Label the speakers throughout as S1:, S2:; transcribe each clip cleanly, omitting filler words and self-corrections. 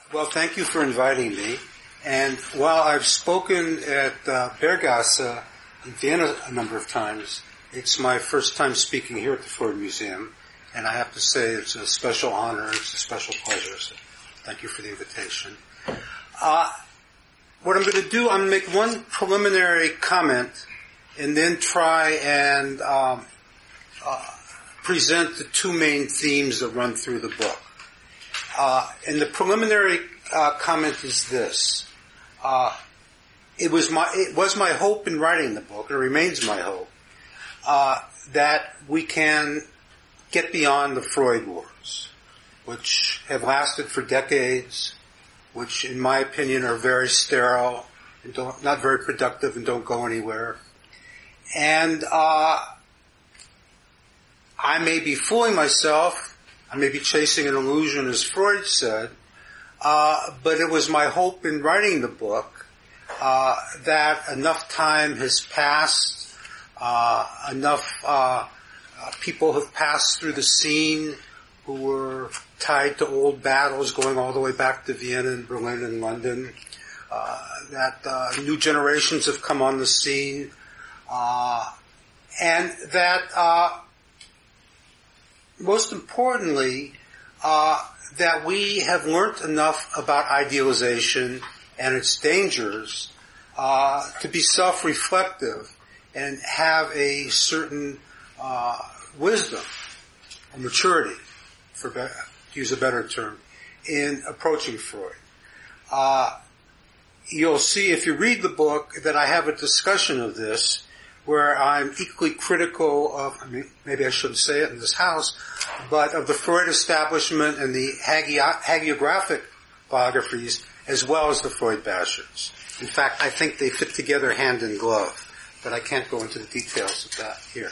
S1: Well, thank you for inviting me. And while I've spoken at Berggasse in Vienna a number of times, it's my first time speaking here at the Freud Museum, and I have to say it's a special honor, it's a special pleasure, so thank you for the invitation. What I'm going to do, I'm going to make one preliminary comment and then try and present the two main themes that run through the book. And the preliminary comment is this. It was my hope in writing the book, and it remains my hope, that we can get beyond the Freud wars, which have lasted for decades, which in my opinion are very sterile and not very productive and don't go anywhere. And I may be fooling myself, I may be chasing an illusion, as Freud said, but it was my hope in writing the book that enough time has passed, enough people have passed through the scene who were tied to old battles going all the way back to Vienna and Berlin and London, that new generations have come on the scene, and that most importantly, that we have learned enough about idealization and its dangers to be self-reflective and have a certain wisdom or maturity, to use a better term, in approaching Freud. You'll see if you read the book that I have a discussion of this where I'm equally critical of, maybe I shouldn't say it in this house, but of the Freud establishment and the hagiographic biographies as well as the Freud bashers. In fact, I think they fit together hand in glove, but I can't go into the details of that here.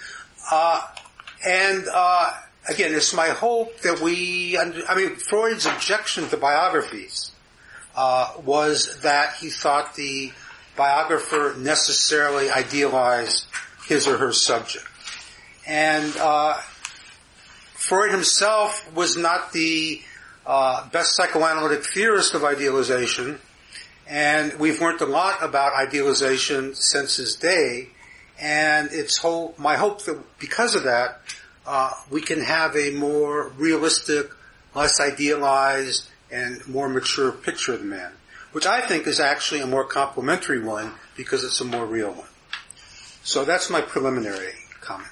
S1: Again, it's my hope that Freud's objection to biographies was that he thought the biographer necessarily idealized his or her subject. And Freud himself was not the best psychoanalytic theorist of idealization, and we've learned a lot about idealization since his day, and it's my hope that because of that, we can have a more realistic, less idealized, and more mature picture of the man, which I think is actually a more complimentary one because it's a more real one. So that's my preliminary comment.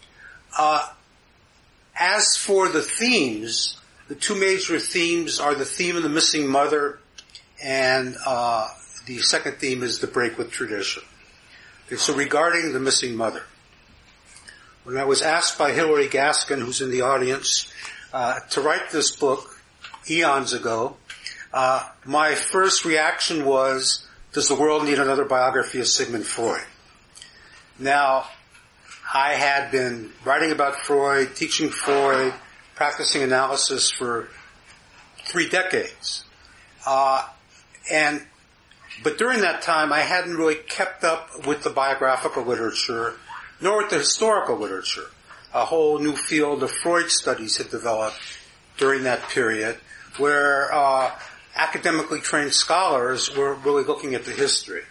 S1: As for the themes, the two major themes are the theme of the missing mother, and the second theme is the break with tradition. Okay, so regarding the missing mother, when I was asked by Hilary Gaskin, who's in the audience, to write this book eons ago, my first reaction was, does the world need another biography of Sigmund Freud? Now, I had been writing about Freud, teaching Freud, practicing analysis for 3 decades. But during that time, I hadn't really kept up with the biographical literature, nor with the historical literature. A whole new field of Freud studies had developed during that period, where academically trained scholars were really looking at the history.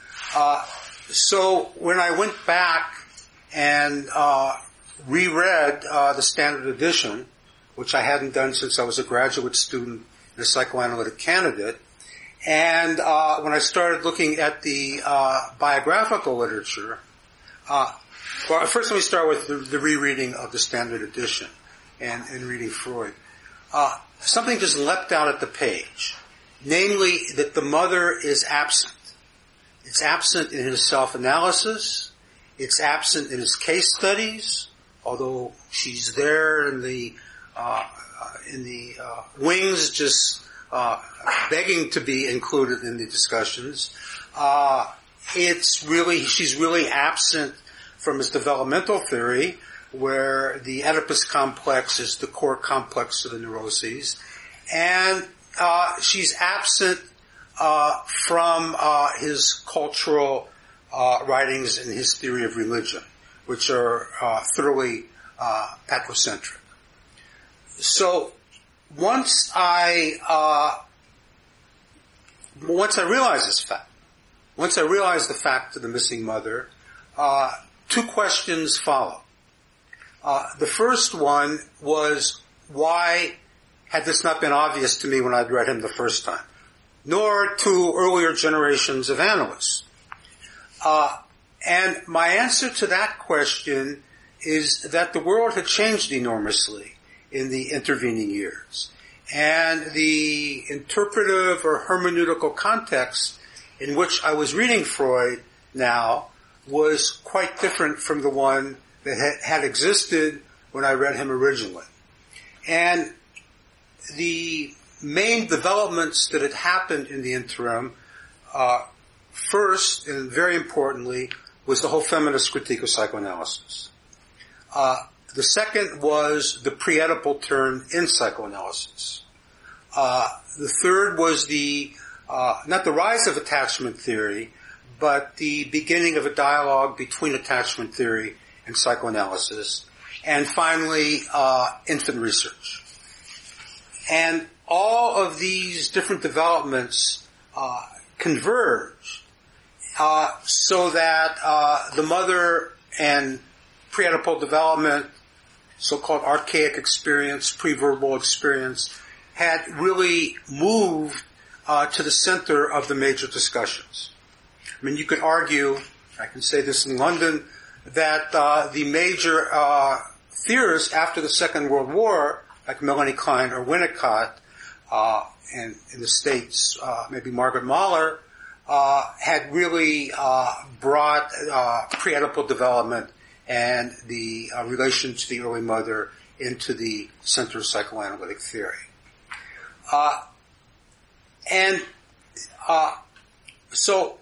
S1: So when I went back and reread the Standard Edition, which I hadn't done since I was a graduate student and a psychoanalytic candidate, and when I started looking at the biographical literature, well, first let me start with the rereading of the Standard Edition and reading Freud. Something just leapt out at the page, namely that the mother is absent. It's absent in his self-analysis. It's absent in his case studies, although she's there in the wings, just begging to be included in the discussions. She's really absent from his developmental theory, where the Oedipus complex is the core complex of the neuroses, and she's absent from his cultural writings and his theory of religion, which are thoroughly patrocentric. So once I once I realized this fact, once I realized the fact of the missing mother, two questions follow. The first one was, why had this not been obvious to me when I'd read him the first time, nor to earlier generations of analysts? And my answer to that question is that the world had changed enormously in the intervening years. And the interpretive or hermeneutical context in which I was reading Freud now was quite different from the one that had existed when I read him originally. And the main developments that had happened in the interim, first and very importantly, was the whole feminist critique of psychoanalysis. The second was the pre-Oedipal turn in psychoanalysis. The third was not the rise of attachment theory, but the beginning of a dialogue between attachment theory and psychoanalysis. And finally, infant research. And all of these different developments converge so that the mother and pre-Oedipal development, so-called archaic experience, pre-verbal experience, had really moved to the center of the major discussions. I mean, you could argue, I can say this in London, that the major theorists after the Second World War, like Melanie Klein or Winnicott, and in the States, maybe Margaret Mahler, had really brought pre-Oedipal development and the relation to the early mother into the center of psychoanalytic theory. So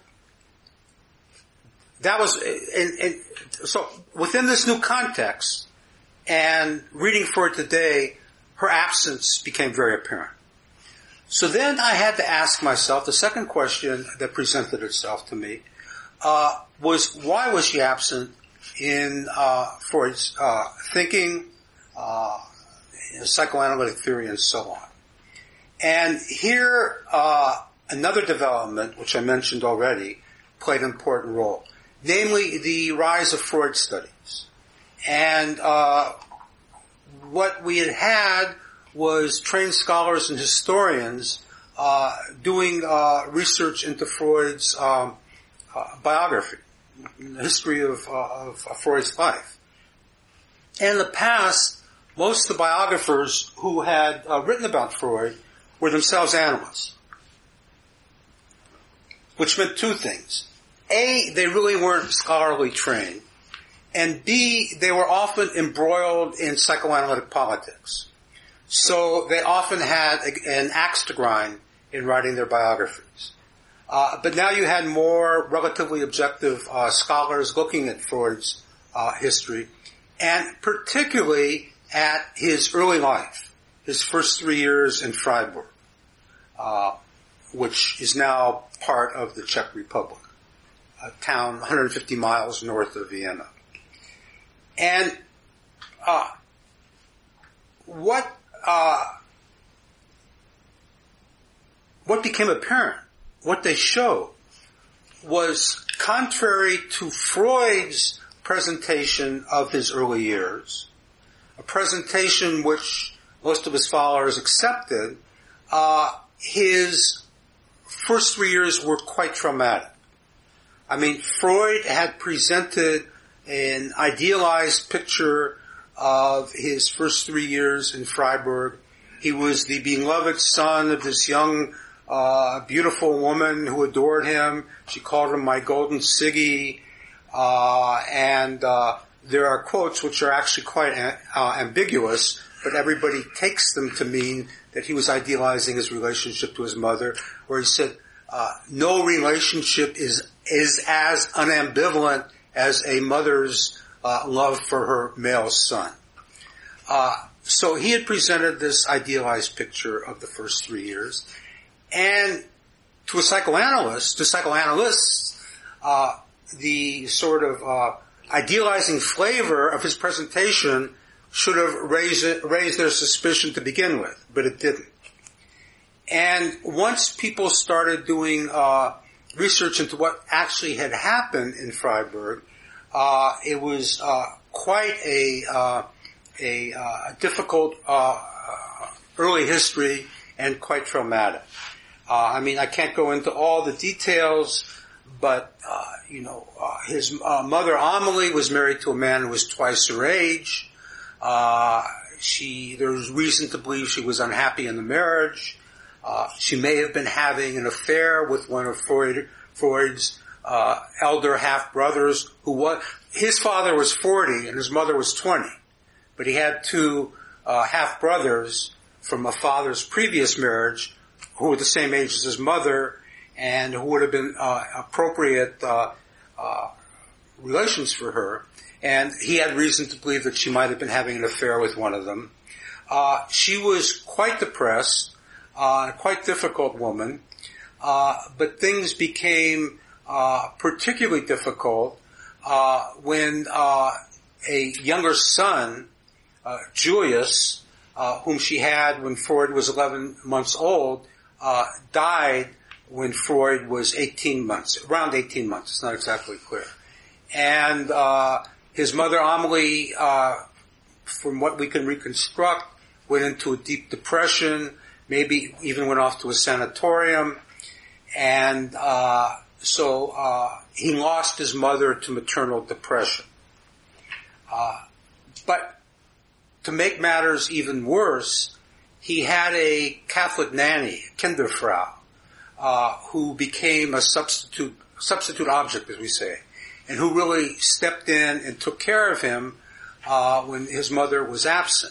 S1: that was, so within this new context, and reading Freud today, her absence became very apparent. So then I had to ask myself, the second question that presented itself to me, was why was she absent in Freud's thinking, psychoanalytic theory, and so on. And here, another development, which I mentioned already, played an important role, namely the rise of Freud studies. And what we had was trained scholars and historians doing research into Freud's biography, the history of Freud's life. And in the past, most of the biographers who had written about Freud were themselves analysts, which meant two things. A, they really weren't scholarly trained, and B, they were often embroiled in psychoanalytic politics. So they often had an axe to grind in writing their biographies. But now you had more relatively objective scholars looking at Freud's history, and particularly at his early life, his first 3 years in Freiburg, which is now part of the Czech Republic, a town 150 miles north of Vienna. And what became apparent, what they showed, was contrary to Freud's presentation of his early years, a presentation which most of his followers accepted, his first 3 years were quite traumatic. I mean, Freud had presented an idealized picture of his first 3 years in Freiburg. He was the beloved son of this young, beautiful woman who adored him. She called him my golden Siggy. And there are quotes which are actually quite ambiguous, but everybody takes them to mean that he was idealizing his relationship to his mother, where he said, no relationship is as unambivalent as a mother's love for her male son. So he had presented this idealized picture of the first 3 years. And to psychoanalysts, the sort of idealizing flavor of his presentation should have raised their suspicion to begin with, but it didn't. And once people started doing research into what actually had happened in Freiburg, it was quite a difficult early history and quite traumatic. I can't go into all the details, but his mother Amelie was married to a man who was twice her age. There was reason to believe she was unhappy in the marriage. She may have been having an affair with one of Freud's elder half-brothers, his father was 40 and his mother was 20. But he had two half-brothers from a father's previous marriage who were the same age as his mother and who would have been appropriate relations for her. And he had reason to believe that she might have been having an affair with one of them. She was quite depressed, a quite difficult woman, but things became particularly difficult when a younger son, Julius, whom she had when Freud was 11 months old, died when Freud was around 18 months. It's not exactly clear. And his mother, Amelie, from what we can reconstruct, went into a deep depression, maybe even went off to a sanatorium. And so he lost his mother to maternal depression. But to make matters even worse, he had a Catholic nanny, Kinderfrau, who became a substitute object, as we say, and who really stepped in and took care of him when his mother was absent.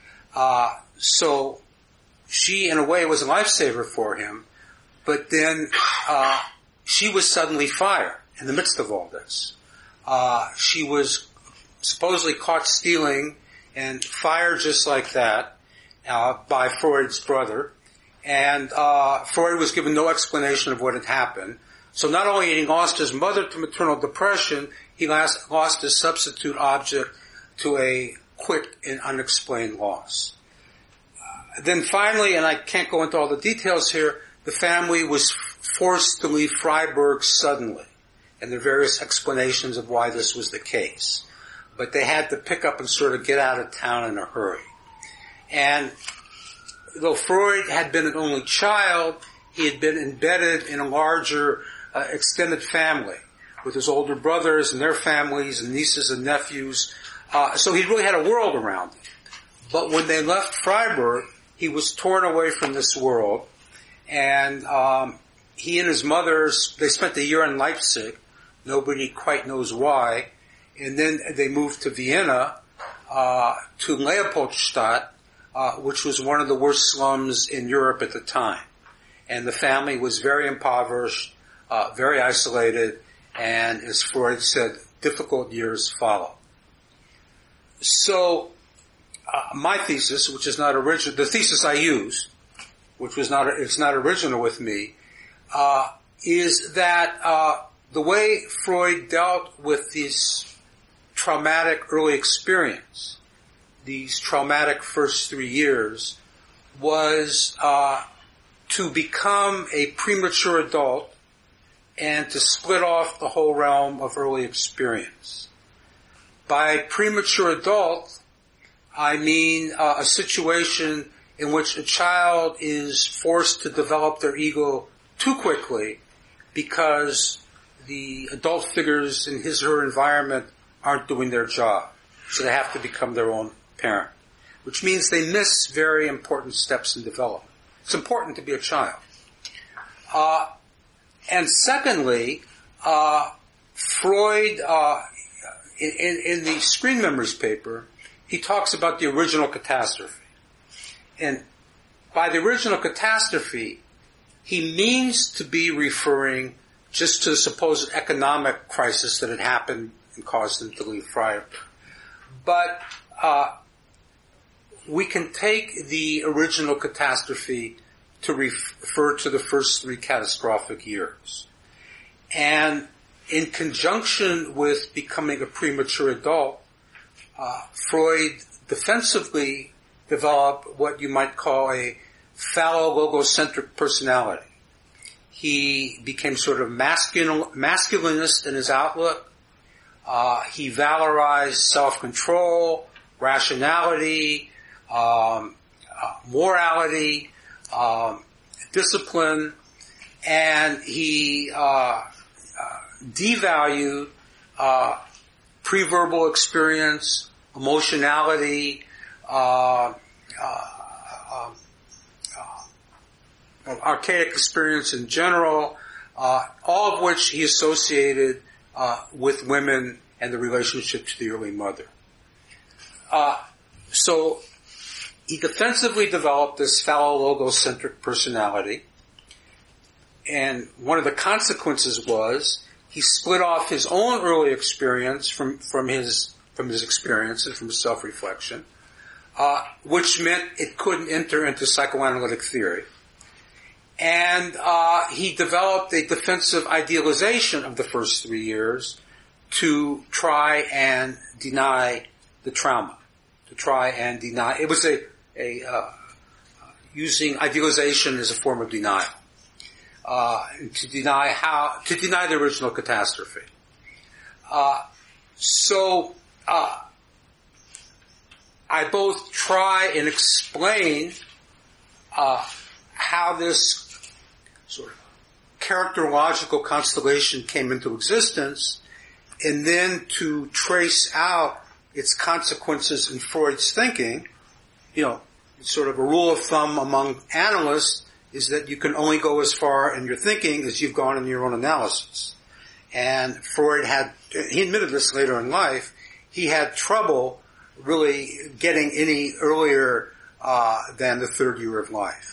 S1: So she, in a way, was a lifesaver for him, but then she was suddenly fired in the midst of all this. She was supposedly caught stealing and fired just like that by Freud's brother. And Freud was given no explanation of what had happened. So not only had he lost his mother to maternal depression, he lost his substitute object to a quick and unexplained loss. Then finally, and I can't go into all the details here, the family was forced to leave Freiburg suddenly, and there are various explanations of why this was the case. But they had to pick up and sort of get out of town in a hurry. And though Freud had been an only child, he had been embedded in a larger extended family with his older brothers and their families and nieces and nephews. So he really had a world around him. But when they left Freiburg, he was torn away from this world. And he and his mother, they spent a year in Leipzig. Nobody quite knows why. And then they moved to Vienna, to Leopoldstadt, which was one of the worst slums in Europe at the time. And the family was very impoverished, very isolated, and as Freud said, difficult years followed. So, my thesis, which is not original, the thesis I use, which was it's not original with me, is that the way Freud dealt with this traumatic early experience, these traumatic first 3 years, was to become a premature adult and to split off the whole realm of early experience. By premature adult, I mean a situation in which a child is forced to develop their ego too quickly because the adult figures in his or her environment aren't doing their job. So they have to become their own parent, which means they miss very important steps in development. It's important to be a child. And secondly, Freud, in the Screen Memories paper, he talks about the original catastrophe. And by the original catastrophe, he means to be referring just to the supposed economic crisis that had happened and caused him to leave Freiburg. But we can take the original catastrophe to refer to the first 3 catastrophic years. And in conjunction with becoming a premature adult, Freud defensively developed what you might call a phallo-logocentric personality. He became sort of masculinist in his outlook. He valorized self-control, rationality, morality, discipline, and he devalued pre-verbal experience, emotionality, archaic experience in general, all of which he associated with women and the relationship to the early mother. So he defensively developed this phallo-logocentric personality, and one of the consequences was he split off his own early experience from his experience and from his self-reflection, which meant it couldn't enter into psychoanalytic theory. And he developed a defensive idealization of the first 3 years to try and deny the trauma, to try and deny. It was using idealization as a form of denial, to deny the original catastrophe. So I both try and explain how this sort of characterological constellation came into existence, and then to trace out its consequences in Freud's thinking. You know, sort of a rule of thumb among analysts is that you can only go as far in your thinking as you've gone in your own analysis. And Freud he admitted this later in life, he had trouble really getting any earlier than the third year of life.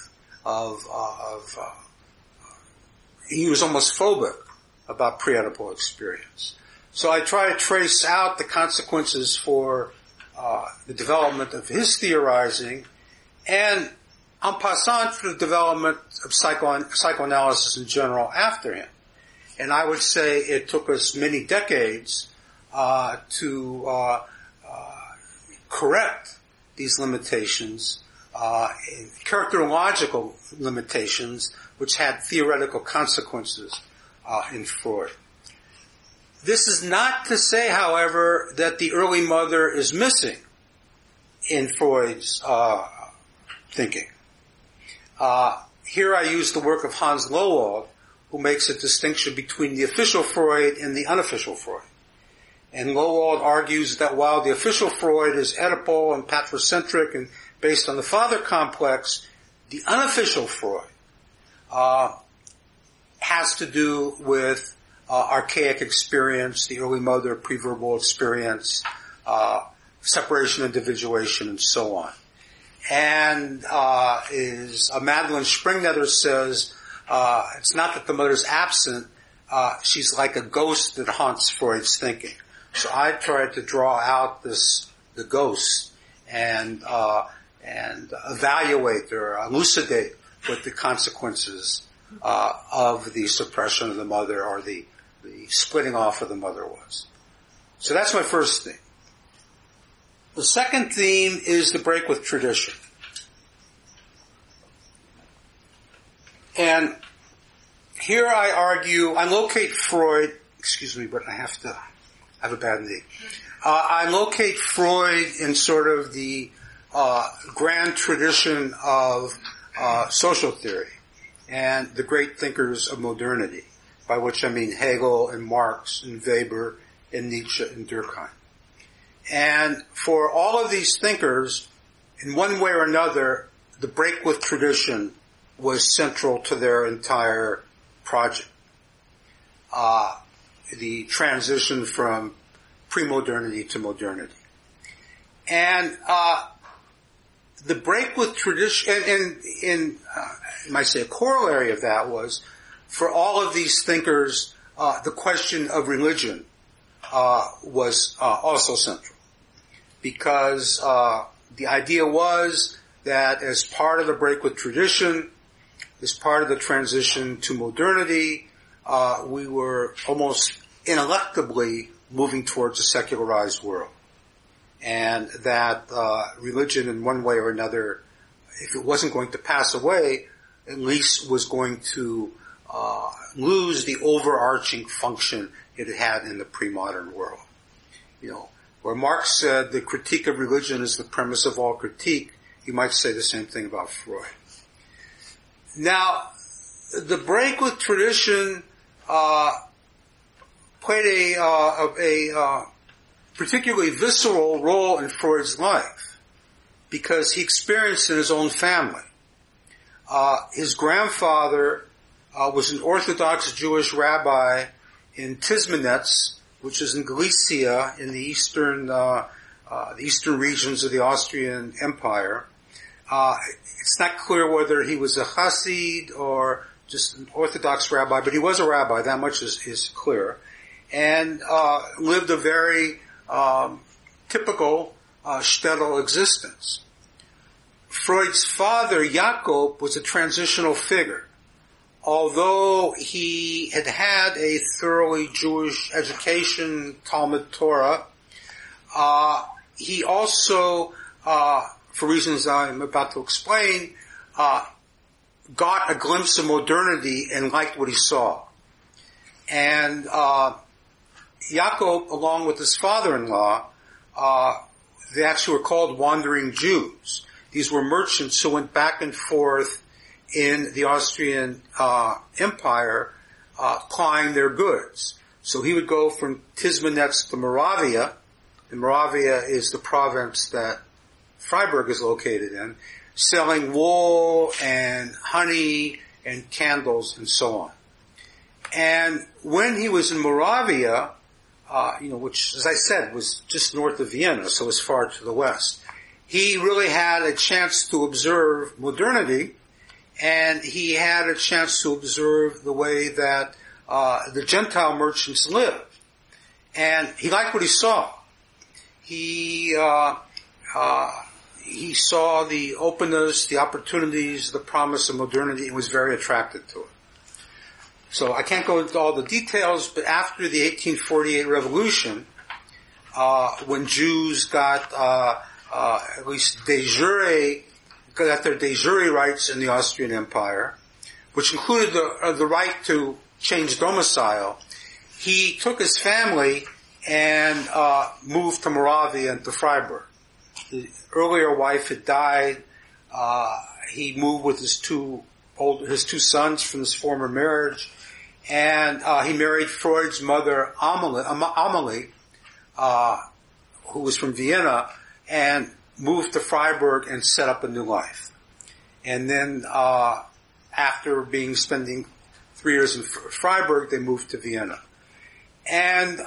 S1: He was almost phobic about pre-Oedipal experience. So I try to trace out the consequences for the development of his theorizing, and en passant for the development of psychoanalysis in general after him. And I would say it took us many decades to correct these limitations, characterological limitations, which had theoretical consequences in Freud. This is not to say, however, that the early mother is missing in Freud's thinking. Here I use the work of Hans Lowald, who makes a distinction between the official Freud and the unofficial Freud. And Lowald argues that while the official Freud is Oedipal and patricentric and based on the father complex, the unofficial Freud has to do with archaic experience, the early mother, pre-verbal experience, separation, individuation, and so on. And Madeline Springnether says, it's not that the mother's absent, she's like a ghost that haunts Freud's thinking. So I tried to draw out the ghost and evaluate or elucidate what the consequences of the suppression of the mother or the splitting off of the mother was. So that's my first theme. The second theme is the break with tradition. And here I locate Freud, excuse me, but I have a bad knee. I locate Freud in sort of the grand tradition of social theory and the great thinkers of modernity, by which I mean Hegel and Marx and Weber and Nietzsche and Durkheim. And for all of these thinkers, in one way or another, the break with tradition was central to their entire project. The transition from pre-modernity to modernity. And the break with tradition, and you might say a corollary of that was, for all of these thinkers, the question of religion was also central. Because the idea was that as part of the break with tradition, as part of the transition to modernity, we were almost ineluctably moving towards a secularized world. And that religion in one way or another if it wasn't going to pass away, at least was going to lose the overarching function it had in the pre-modern world. Where Marx said the critique of religion is the premise of all critique, you might say the same thing about Freud. Now, the break with tradition played a particularly visceral role in Freud's life because he experienced it in his own family. His grandfather was an Orthodox Jewish rabbi in Tismanetz, which is in Galicia in the eastern regions of the Austrian Empire. It's not clear whether he was a Hasid or just an Orthodox rabbi, but he was a rabbi, that much is clear, and lived a very typical shtetl existence. Freud's father, Jakob, was a transitional figure. Although he had had a thoroughly Jewish education, Talmud Torah, he also, for reasons I'm about to explain, got a glimpse of modernity and liked what he saw. And Jakob, along with his father-in-law, they actually were called wandering Jews. These were merchants who went back and forth in the Austrian Empire plying their goods. So he would go from Tismanetz to Moravia, and Moravia is the province that Freiburg is located in, selling wool and honey and candles and so on. And when he was in Moravia, which, as I said, was just north of Vienna, so as far to the west, he really had a chance to observe modernity, and he had a chance to observe the way that the Gentile merchants lived. And he liked what he saw. He saw the openness, the opportunities, the promise of modernity, and was very attracted to it. So I can't go into all the details, but after the 1848 revolution, when Jews got at least got their de jure rights in the Austrian Empire, which included the right to change domicile, he took his family and moved to Moravia and to Freiburg. His earlier wife had died. He moved with his two sons from his former marriage, and he married Freud's mother, Amalie, who was from Vienna, and moved to Freiburg and set up a new life. And then, after spending 3 years in Freiburg, they moved to Vienna. And,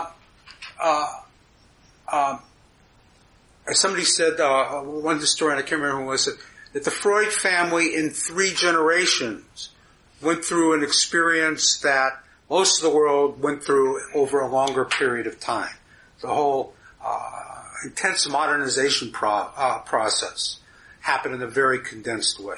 S1: as somebody said, one historian, I can't remember who was it, that the Freud family in 3 generations went through an experience that most of the world went through over a longer period of time. The whole, intense modernization process happened in a very condensed way.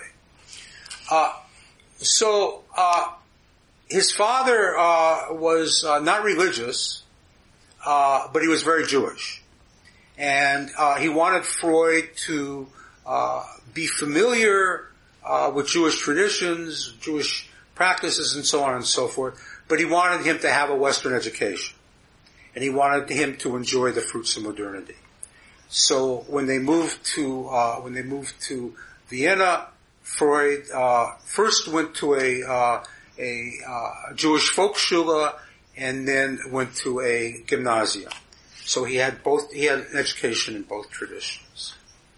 S1: His father was not religious, but he was very Jewish. And he wanted Freud to be familiar with Jewish traditions, Jewish practices, and so on and so forth, but he wanted him to have a Western education. And he wanted him to enjoy the fruits of modernity. So when they moved to Vienna, Freud first went to a Jewish Volksschule and then went to a gymnasium. So he had an education in both traditions.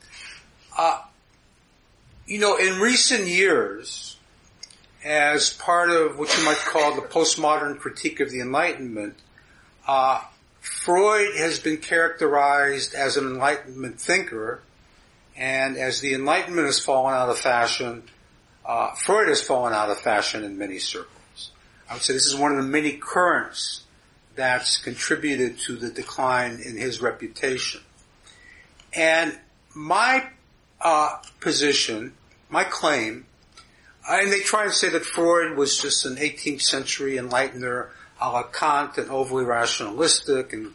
S1: In recent years, as part of what you might call the postmodern critique of the Enlightenment, Freud has been characterized as an Enlightenment thinker, and as the Enlightenment has fallen out of fashion, Freud has fallen out of fashion in many circles. I would say this is one of the many currents that's contributed to the decline in his reputation. And my position, my claim, and they try to say that Freud was just an 18th century enlightener a la Kant and overly rationalistic and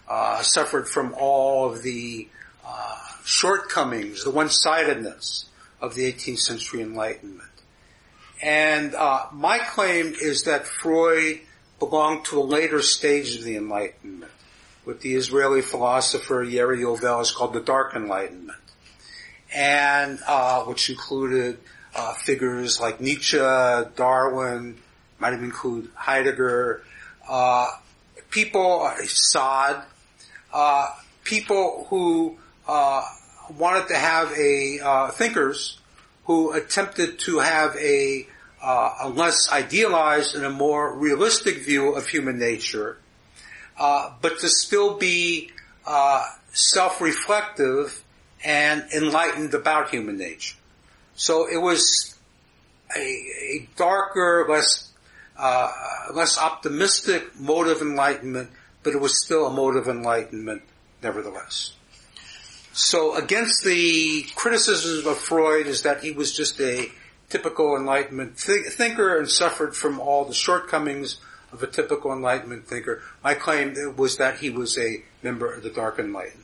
S1: suffered from all of the shortcomings, the one-sidedness of the 18th century Enlightenment. And my claim is that Freud belonged to a later stage of the Enlightenment. What the Israeli philosopher Yeri Yovel has called the Dark Enlightenment. And which included figures like Nietzsche, Darwin, might even include Heidegger, people, Sade, people who wanted to have thinkers who attempted to have a less idealized and a more realistic view of human nature, but to still be self-reflective and enlightened about human nature. So it was a darker, less optimistic mode of enlightenment, but it was still a mode of enlightenment nevertheless. So against the criticisms of Freud is that he was just a typical Enlightenment thinker and suffered from all the shortcomings of a typical Enlightenment thinker. My claim was that he was a member of the Dark Enlightenment.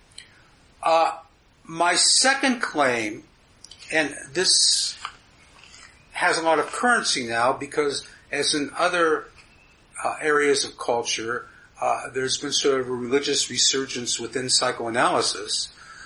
S1: My second claim, and this has a lot of currency now because as in other areas of culture, there's been sort of a religious resurgence within psychoanalysis.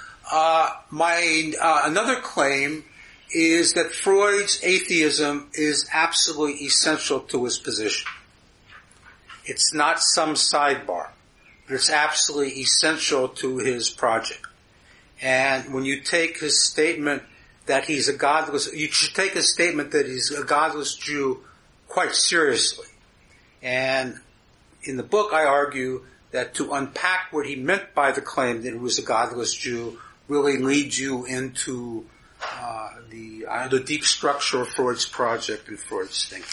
S1: Another claim is that Freud's atheism is absolutely essential to his position. It's not some sidebar, but it's absolutely essential to his project. And when you take his statement that he's a godless, you should take his statement that he's a godless Jew quite seriously. And in the book I argue that to unpack what he meant by the claim that he was a godless Jew really leads you into the deep structure of Freud's project and Freud's thinking.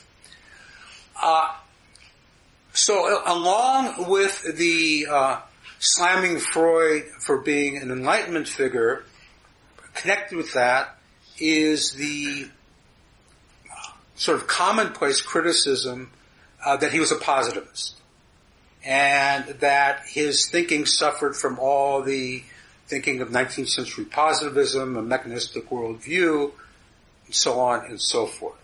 S1: So along with the slamming Freud for being an Enlightenment figure, connected with that is the sort of commonplace criticism that he was a positivist and that his thinking suffered from all the thinking of 19th century positivism, a mechanistic worldview, and so on and so forth.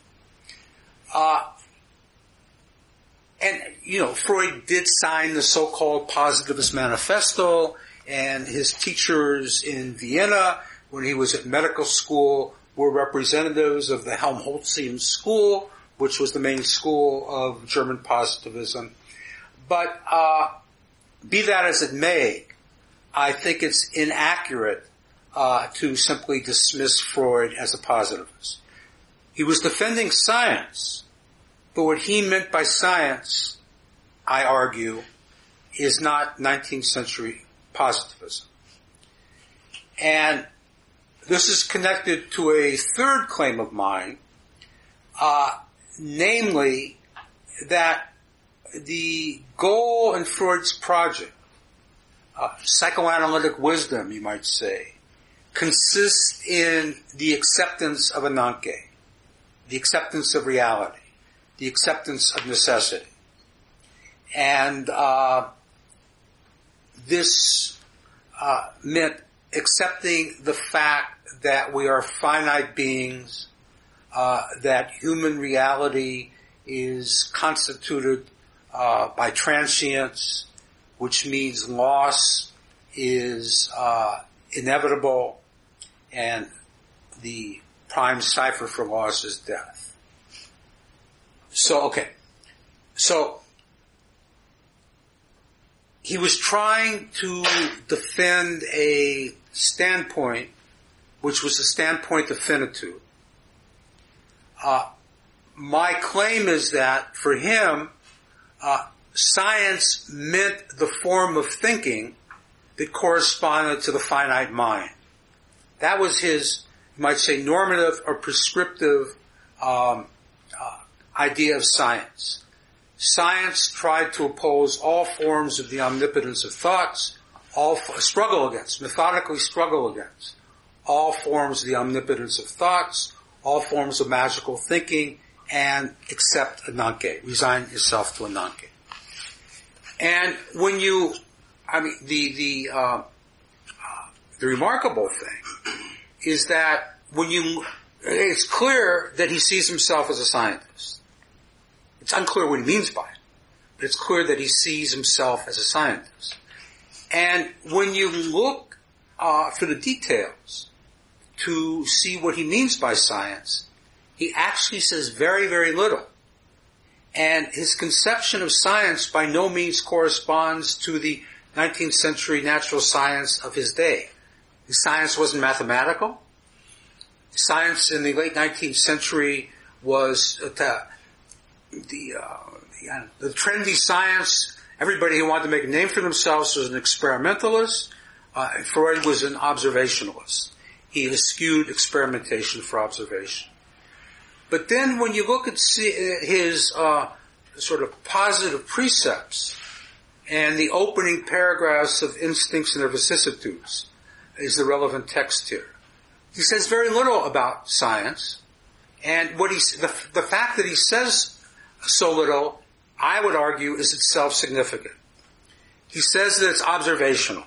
S1: Freud did sign the so-called Positivist Manifesto, and his teachers in Vienna, when he was at medical school, were representatives of the Helmholtzian school, which was the main school of German positivism. But be that as it may, I think it's inaccurate to simply dismiss Freud as a positivist. He was defending science, but what he meant by science, I argue, is not 19th century positivism. And this is connected to a third claim of mine, namely that the goal in Freud's project, psychoanalytic wisdom, you might say, consists in the acceptance of Ananke, the acceptance of reality, the acceptance of necessity. And this meant accepting the fact that we are finite beings, that human reality is constituted by transience, which means loss is inevitable, and the prime cipher for loss is death. So he was trying to defend a standpoint which was the standpoint of finitude. My claim is that for him, science meant the form of thinking that corresponded to the finite mind. That was his, you might say, normative or prescriptive idea of science. Science tried to oppose all forms of the omnipotence of thoughts, methodically struggle against all forms of the omnipotence of thoughts, all forms of magical thinking, and accept Ananke, resign yourself to Ananke. And when the remarkable thing is that
S2: it's clear that he sees himself as a scientist. It's unclear what he means by it, but it's clear that he sees himself as a scientist. And when you look for the details to see what he means by science, he actually says very, very little. And his conception of science by no means corresponds to the 19th century natural science of his day. His science wasn't mathematical. Science in the late 19th century was the trendy science. Everybody who wanted to make a name for themselves was an experimentalist. Freud was an observationalist. He eschewed experimentation for observation. But then when you look at his sort of positive precepts and the opening paragraphs of Instincts and Their Vicissitudes is the relevant text here. He says very little about science, and the fact that he says so little, I would argue, is itself significant. He says that it's observational.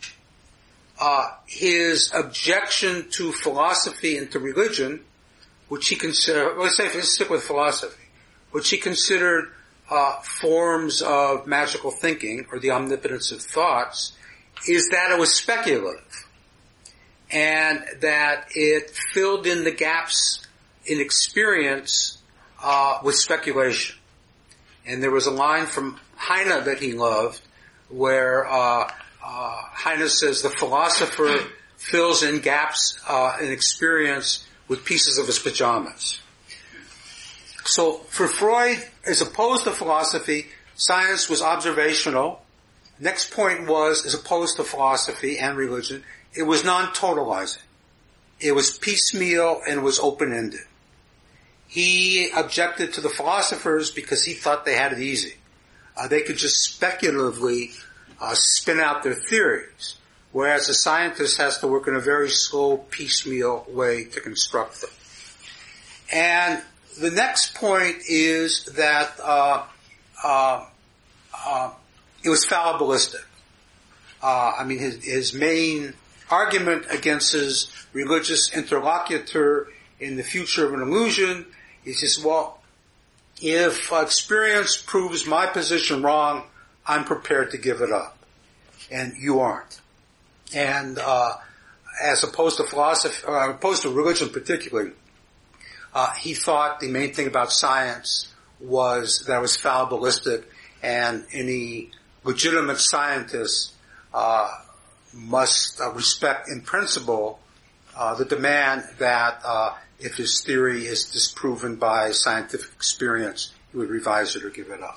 S2: His objection to philosophy and to religion, which he considered, let's stick with philosophy, which he considered forms of magical thinking, or the omnipotence of thoughts, is that it was speculative, and that it filled in the gaps in experience with speculation. And there was a line from Heine that he loved, where Heine says the philosopher fills in gaps in experience with pieces of his pajamas. So for Freud, as opposed to philosophy, science was observational. Next point was, as opposed to philosophy and religion, it was non-totalizing. It was piecemeal and was open-ended. He objected to the philosophers because he thought they had it easy. They could just speculatively spin out their theories, whereas a scientist has to work in a very slow, piecemeal way to construct them. And the next point is that it was fallibilistic. His main argument against his religious interlocutor in The Future of an Illusion, he says, well, if experience proves my position wrong, I'm prepared to give it up. And you aren't. And as opposed to philosophy, opposed to religion particularly, he thought the main thing about science was that it was fallibilistic, and any legitimate scientist must respect in principle the demand that if his theory is disproven by scientific experience, he would revise it or give it up.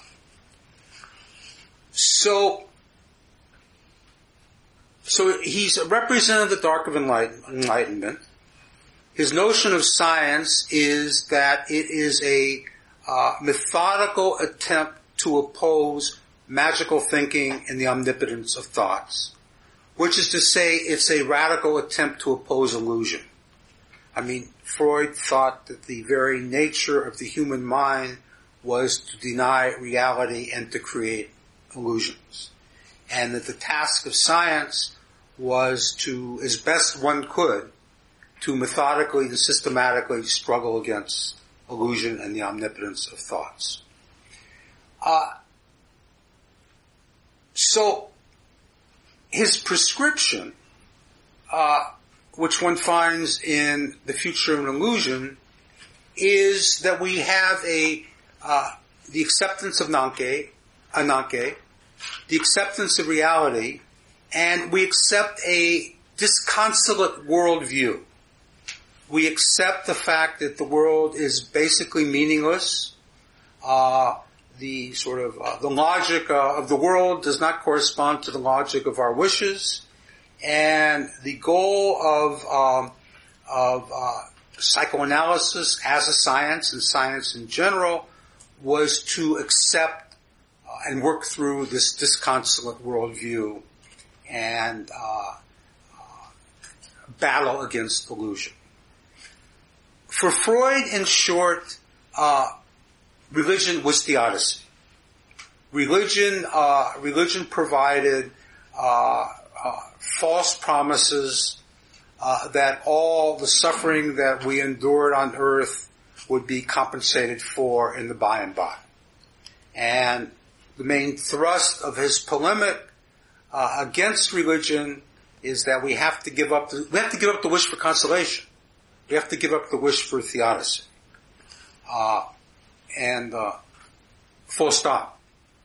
S2: So he's represented the dark of enlightenment. His notion of science is that it is a methodical attempt to oppose magical thinking and the omnipotence of thoughts, which is to say it's a radical attempt to oppose illusion. Freud thought that the very nature of the human mind was to deny reality and to create illusions, and that the task of science was to, as best one could, to methodically and systematically struggle against illusion and the omnipotence of thoughts. So his prescription, which one finds in The Future of an Illusion, is that we have the acceptance of Ananke, the acceptance of reality, and we accept a disconsolate worldview. We accept the fact that the world is basically meaningless. The logic of the world does not correspond to the logic of our wishes, and the goal of psychoanalysis as a science and science in general was to accept and work through this disconsolate worldview and battle against illusion. For Freud, in short, religion was theodicy. Religion provided false promises, that all the suffering that we endured on earth would be compensated for in the by and by. And the main thrust of his polemic against religion is that we have to give up the wish for consolation. We have to give up the wish for theodicy. And full stop.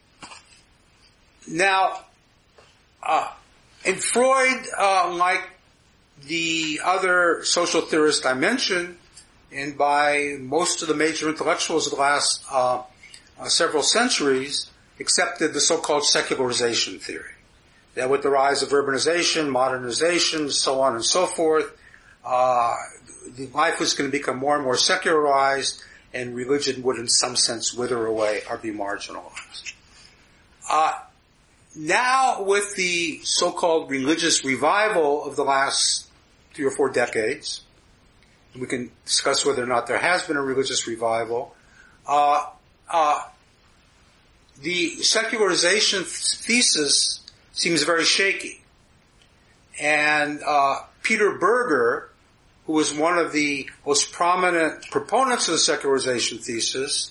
S2: Now, in Freud, like the other social theorists I mentioned, and by most of the major intellectuals of the last several centuries, accepted the so-called secularization theory. That with the rise of urbanization, modernization, so on and so forth, life was going to become more and more secularized, and religion would in some sense wither away or be marginalized. Now, with the so-called religious revival of the last 3 or 4 decades, we can discuss whether or not there has been a religious revival, the secularization thesis seems very shaky. And Peter Berger, who was one of the most prominent proponents of the secularization thesis,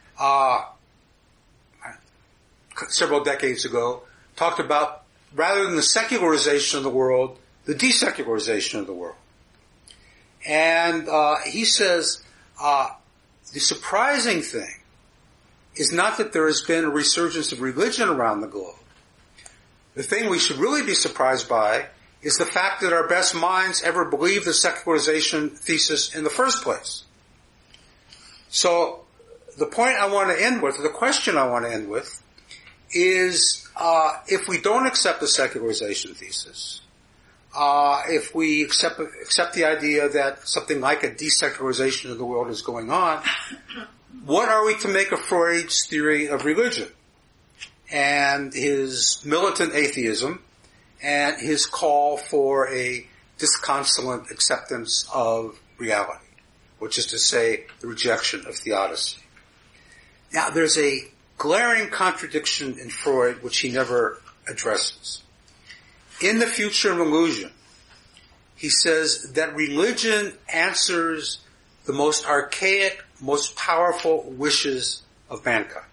S2: several decades ago, talked about, rather than the secularization of the world, the desecularization of the world. And he says, the surprising thing is not that there has been a resurgence of religion around the globe. The thing we should really be surprised by is the fact that our best minds ever believed the secularization thesis in the first place. So, the point I want to end with, or the question I want to end with, is if we don't accept the secularization thesis, if we accept the idea that something like a desecularization of the world is going on, what are we to make of Freud's theory of religion and his militant atheism and his call for a disconsolate acceptance of reality, which is to say, the rejection of theodicy? Now, there's a glaring contradiction in Freud which he never addresses. In The Future of Illusion, he says that religion answers the most archaic, most powerful wishes of mankind.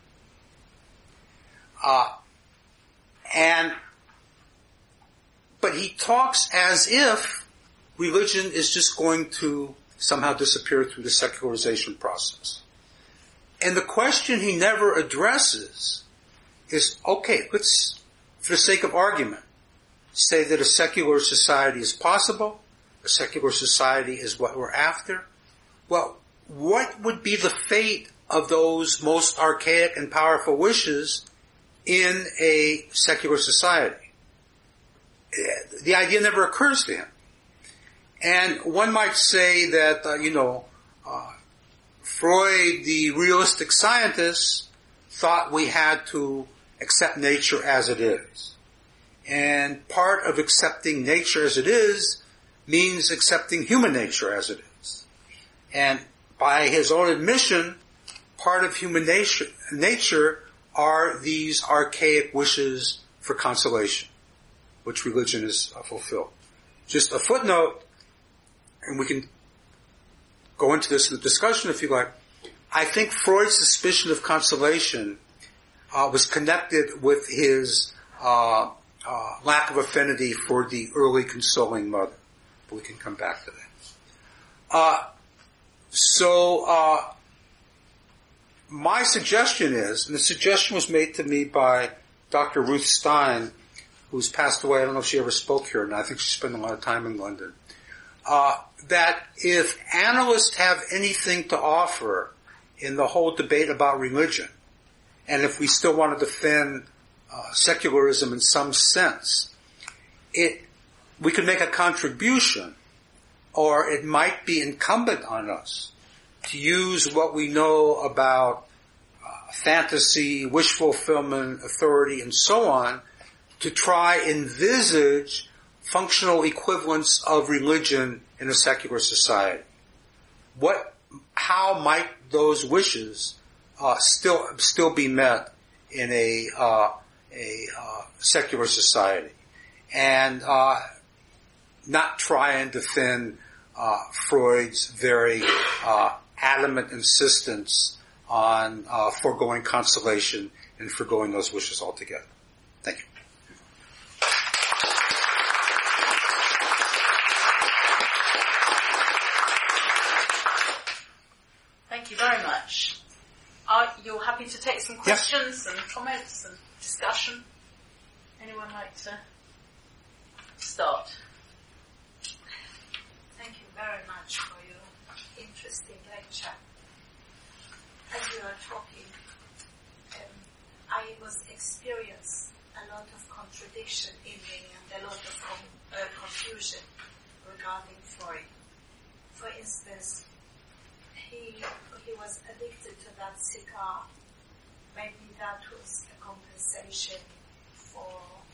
S2: But he talks as if religion is just going to somehow disappear through the secularization process. And the question he never addresses is, okay, let's, for the sake of argument, say that a secular society is possible, a secular society is what we're after. Well, what would be the fate of those most archaic and powerful wishes in a secular society? The idea never occurs to him. And one might say that, Freud, the realistic scientist, thought we had to accept nature as it is. And part of accepting nature as it is means accepting human nature as it is. And by his own admission, part of human nature are these archaic wishes for consolation, which religion is fulfilled. Just a footnote, and we can go into this in the discussion if you like. I think Freud's suspicion of consolation was connected with his lack of affinity for the early consoling mother. But we can come back to that. My suggestion is, and the suggestion was made to me by Dr. Ruth Stein, who's passed away. I don't know if she ever spoke here, and I think she spent a lot of time in London. That if analysts have anything to offer in the whole debate about religion, and if we still want to defend secularism in some sense, we could make a contribution, or it might be incumbent on us to use what we know about fantasy, wish fulfillment, authority, and so on, to try envisage functional equivalents of religion in a secular society. How might those wishes still be met in a secular society? And not try and defend Freud's very adamant insistence on foregoing consolation and foregoing those wishes altogether. Thank you.
S3: Thank you very much. Are you happy to take some questions and comments and discussion? Anyone like to start?
S4: Thank you very much for your interesting lecture. As you are talking, I was experiencing a lot of contradiction in me and a lot of confusion regarding Freud. For instance, he was addicted to that cigar. Maybe that was a compensation for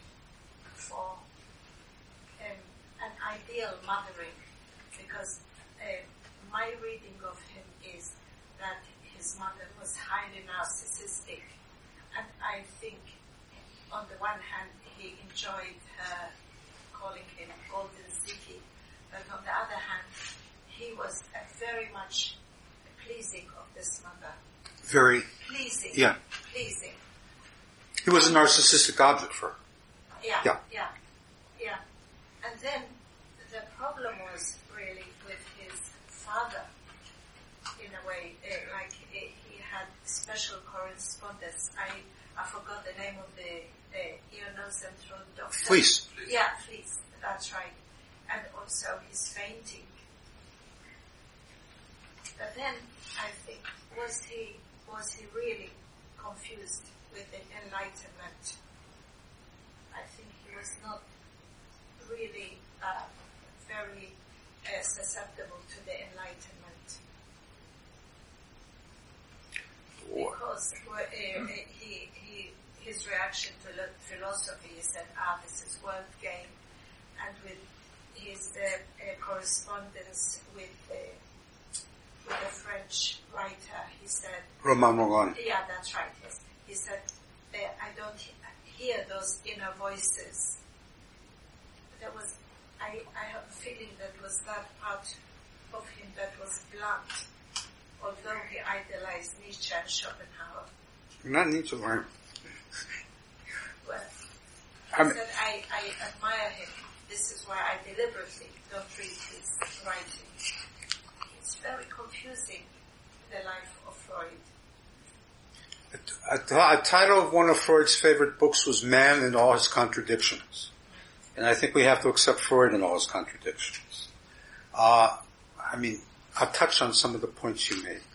S4: an ideal mothering, because my reading of him is that his mother was highly narcissistic, and I think on the one hand he enjoyed her calling him Golden Ziggy, but on the other hand he was very much pleasing of this mother.
S2: Very
S4: pleasing.
S2: Yeah.
S4: Pleasing.
S2: He was a narcissistic object for her.
S4: Yeah. And then the problem was really with his father, in a way, like he had special correspondence. I forgot the name of the ear, nose and throat doctor.
S2: Fleece.
S4: Yeah, Fleece. That's right. And also his fainting. But then I think was he really confused with the Enlightenment? I think he was not really very susceptible to the Enlightenment, because his reaction to philosophy is that this is world game, and with his correspondence with a French writer, he said,
S2: Romain Rolland.
S4: Yeah, that's right. Yes, he said, I don't hear those inner voices. I have a feeling that was that part of him that was blunt, although he idolized Nietzsche and Schopenhauer.
S2: Not Nietzsche, right?
S4: Well, I admire him. This is why I deliberately don't read his writing. It's very confusing, the life of Freud.
S2: A title of one of Freud's favorite books was Man and All His Contradictions. And I think we have to accept Freud and all his contradictions. I'll touch on some of the points you made.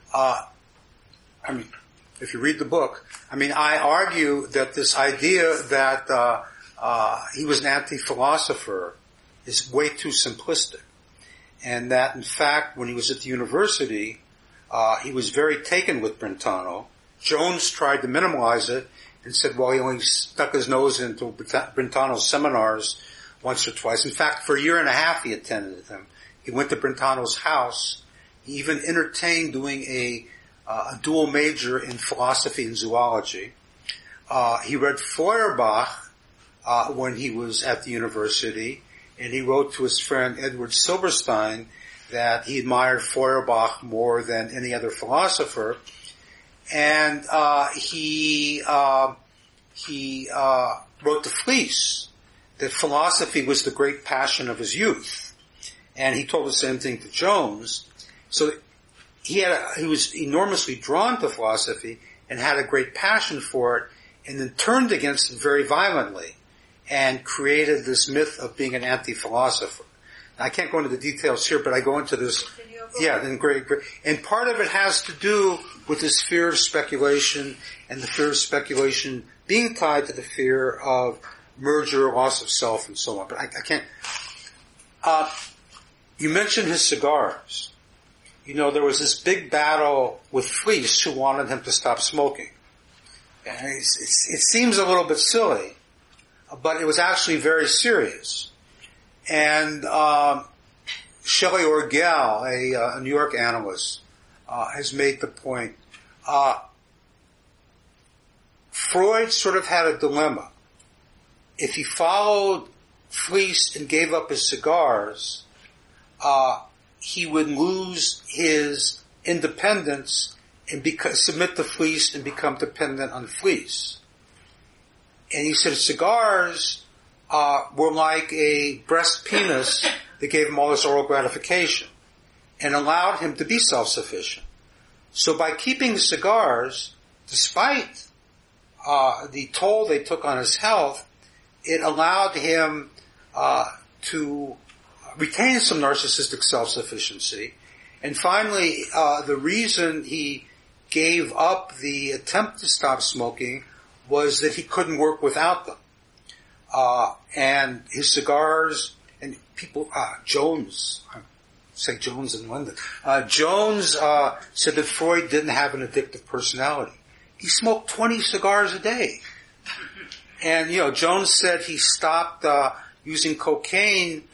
S2: If you read the book, I argue that this idea that he was an anti-philosopher is way too simplistic. And that, in fact, when he was at the university, he was very taken with Brentano. Jones tried to minimize it and said, well, he only stuck his nose into Brentano's seminars once or twice. In fact, for a year and a half he attended them. He went to Brentano's house. He even entertained doing a dual major in philosophy and zoology. He read Feuerbach when he was at the university, and he wrote to his friend Edward Silverstein that he admired Feuerbach more than any other philosopher. And he wrote to Fleece that philosophy was the great passion of his youth, and he told the same thing to Jones. So he was enormously drawn to philosophy and had a great passion for it, and then turned against it very violently and created this myth of being an anti-philosopher. Now, I can't go into the details here, but I go into this. Yeah, then great. And part of it has to do with this fear of speculation, and the fear of speculation being tied to the fear of merger, loss of self, and so on. But I can't. You mentioned his cigars. There was this big battle with Fleece, who wanted him to stop smoking. And it seems a little bit silly, but it was actually very serious. And Shelley Orgel, a New York analyst, has made the point. Freud sort of had a dilemma. If he followed
S1: fleeced and gave up his cigars, he would lose his independence and submit to fleece and become dependent on fleece. And he said cigars were like a breast penis that gave him all this oral gratification and allowed him to be self-sufficient. So by keeping the cigars, despite the toll they took on his health, it allowed him to retain some narcissistic self-sufficiency. And finally, the reason he gave up the attempt to stop smoking was that he couldn't work without them. And his cigars, and people, Jones, I say Jones in London, Jones said that Freud didn't have an addictive personality. He smoked 20 cigars a day. And, Jones said he stopped using cocaine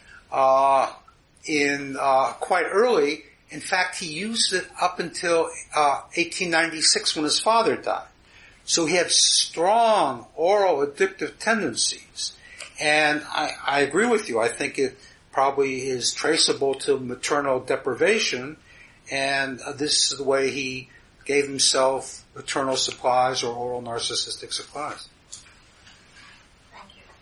S1: quite early. In fact, he used it up until 1896 when his father died. So he had strong oral addictive tendencies. And I agree with you. I think it probably is traceable to maternal deprivation. And this is the way he gave himself maternal supplies or oral narcissistic supplies.
S3: Thank you.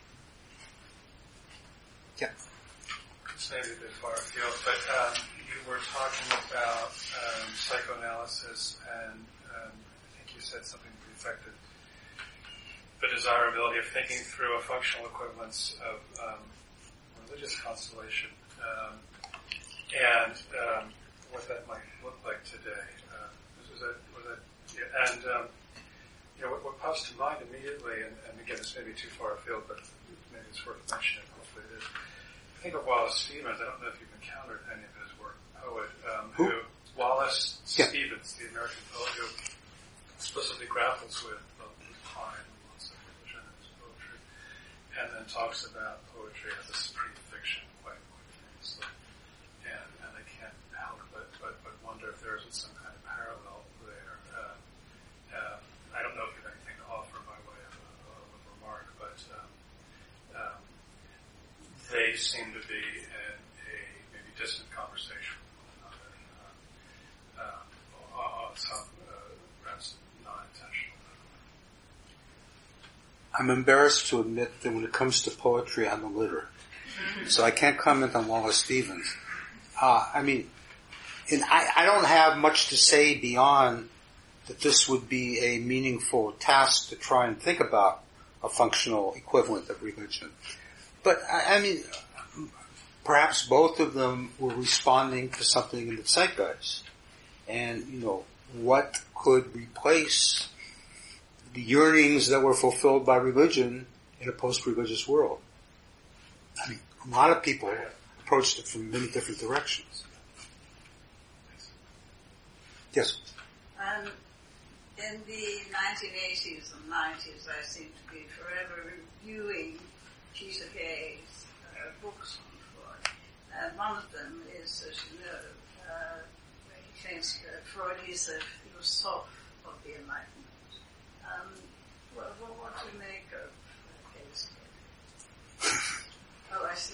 S1: Yeah.
S5: It's maybe a bit far afield, but you were talking about psychoanalysis, and I think you said something to the effect that the desirability of thinking through a functional equivalence of religious constellation, and what that might look like today. What pops to mind immediately, and again, this may be too far afield, but maybe it's worth mentioning. Hopefully, it is. I think of Wallace Stevens. I don't know if you've encountered any of his work. Poet, Wallace Stevens, the American poet who explicitly grapples with time and lots of religion in his poetry, and then talks about poetry as a supreme fiction, quite famously. And I can't help but wonder if there isn't some kind of parallel there. I don't know if you have anything to offer by way of a remark, but they seem to be in a maybe distant conversation with one another, on some perhaps non-intentional level.
S1: I'm embarrassed to admit that when it comes to poetry, I'm illiterate. So I can't comment on Wallace Stevens. I don't have much to say beyond that this would be a meaningful task to try and think about a functional equivalent of religion. But, perhaps both of them were responding to something in the zeitgeist. And, what could replace the yearnings that were fulfilled by religion in a post-religious world? A lot of people approached it from many different directions. Yes?
S6: In the 1980s and 90s, I seem to be forever reviewing Peter Gay's books on Freud. And one of them is, as you know, where he claims that Freud is a philosopher of the Enlightenment. What do you make of Gay's book? Oh, I see.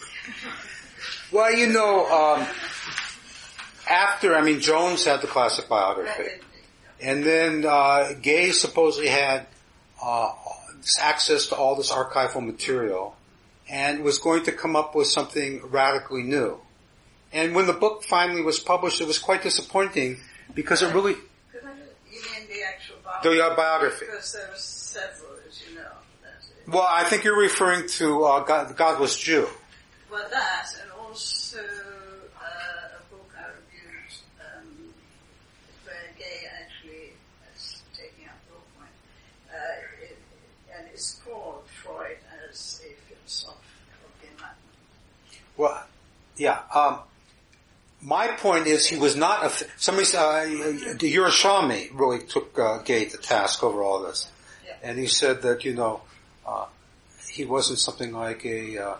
S1: Well, after, Jones had the classic biography. And then Gay supposedly had access to all this archival material and was going to come up with something radically new. And when the book finally was published, it was quite disappointing because it really...
S6: You mean the actual biography?
S1: The biography.
S6: Because there were several, as you know.
S1: Well, I think you're referring to The Godless Jew.
S6: Well, that, and also a book I reviewed where Gay actually is taking up your point, and it's called Freud as a philosopher of the Enlightenment.
S1: Well, yeah. My point is he was not somebody said, Yerushalmi really took Gay to task over all this.
S6: Yeah.
S1: And he said that, he wasn't something like a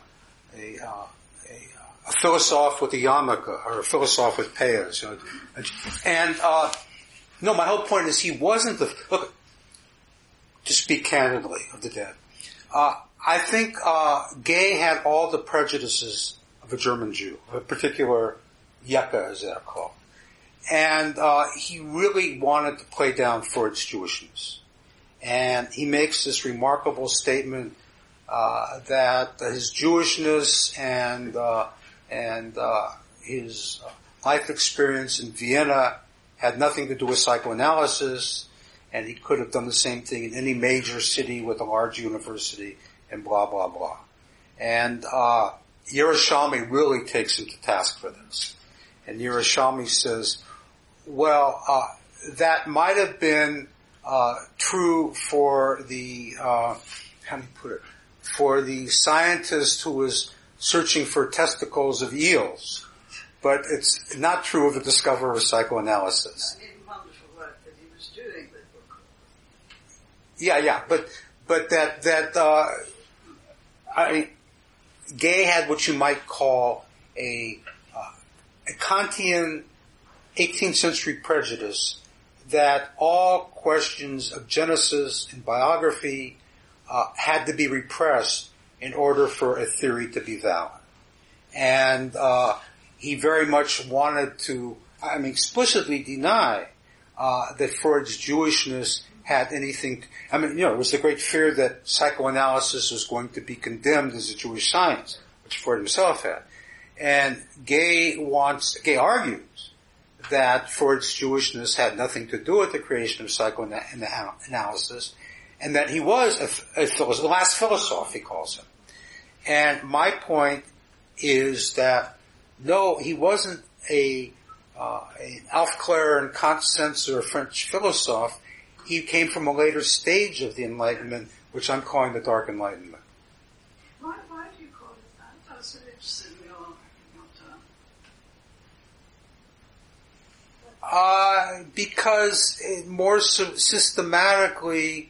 S1: philosopher with a yarmulke or a philosopher with payas. And my whole point is he wasn't look, to speak candidly of the dead, I think Gay had all the prejudices of a German Jew, a particular Yucca, as they're called. And he really wanted to play down Freud's Jewishness. And he makes this remarkable statement that his Jewishness and his life experience in Vienna had nothing to do with psychoanalysis, and he could have done the same thing in any major city with a large university, and blah, blah, blah. And Yerushalmi really takes him to task for this. And Yerushalmi says, well, that might have been true for the, how do you put it, for the scientist who was searching for testicles of eels, but it's not true of the discoverer of psychoanalysis.
S6: Wonderful work that he was doing with book.
S1: Yeah, but Gay had what you might call a Kantian 18th century prejudice that all questions of Genesis and biography had to be repressed in order for a theory to be valid. And he very much wanted to, explicitly deny that Freud's Jewishness had anything, it was the great fear that psychoanalysis was going to be condemned as a Jewish science, which Freud himself had. And Gay argues that Freud's Jewishness had nothing to do with the creation of psychoanalysis, and that he was the last philosopher, he calls him. And my point is that, no, he wasn't an Aufklärer and Kant censor French philosopher. He came from a later stage of the Enlightenment, which I'm calling the Dark Enlightenment.
S6: Why do you call it that? I was so interested in your term.
S1: Because it more systematically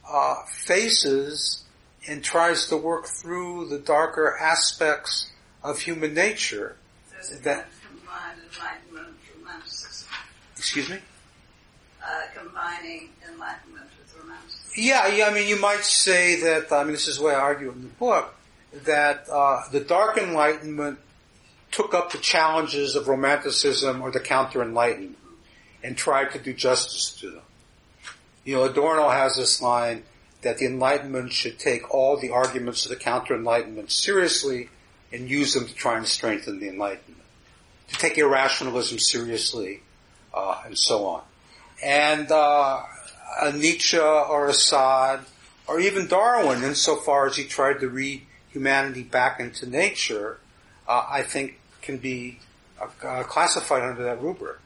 S1: faces and tries to work through the darker aspects of human nature.
S6: That combined enlightenment, romanticism.
S1: Excuse me?
S6: Combining enlightenment with romanticism.
S1: Yeah, you might say that, this is the way I argue in the book, that the Dark Enlightenment took up the challenges of Romanticism or the Counter-Enlightenment and tried to do justice to them. Adorno has this line that the Enlightenment should take all the arguments of the Counter-Enlightenment seriously and use them to try and strengthen the Enlightenment. To take irrationalism seriously, and so on. And a Nietzsche or a Sade, or even Darwin, insofar as he tried to read humanity back into nature, I think can be classified under that rubric.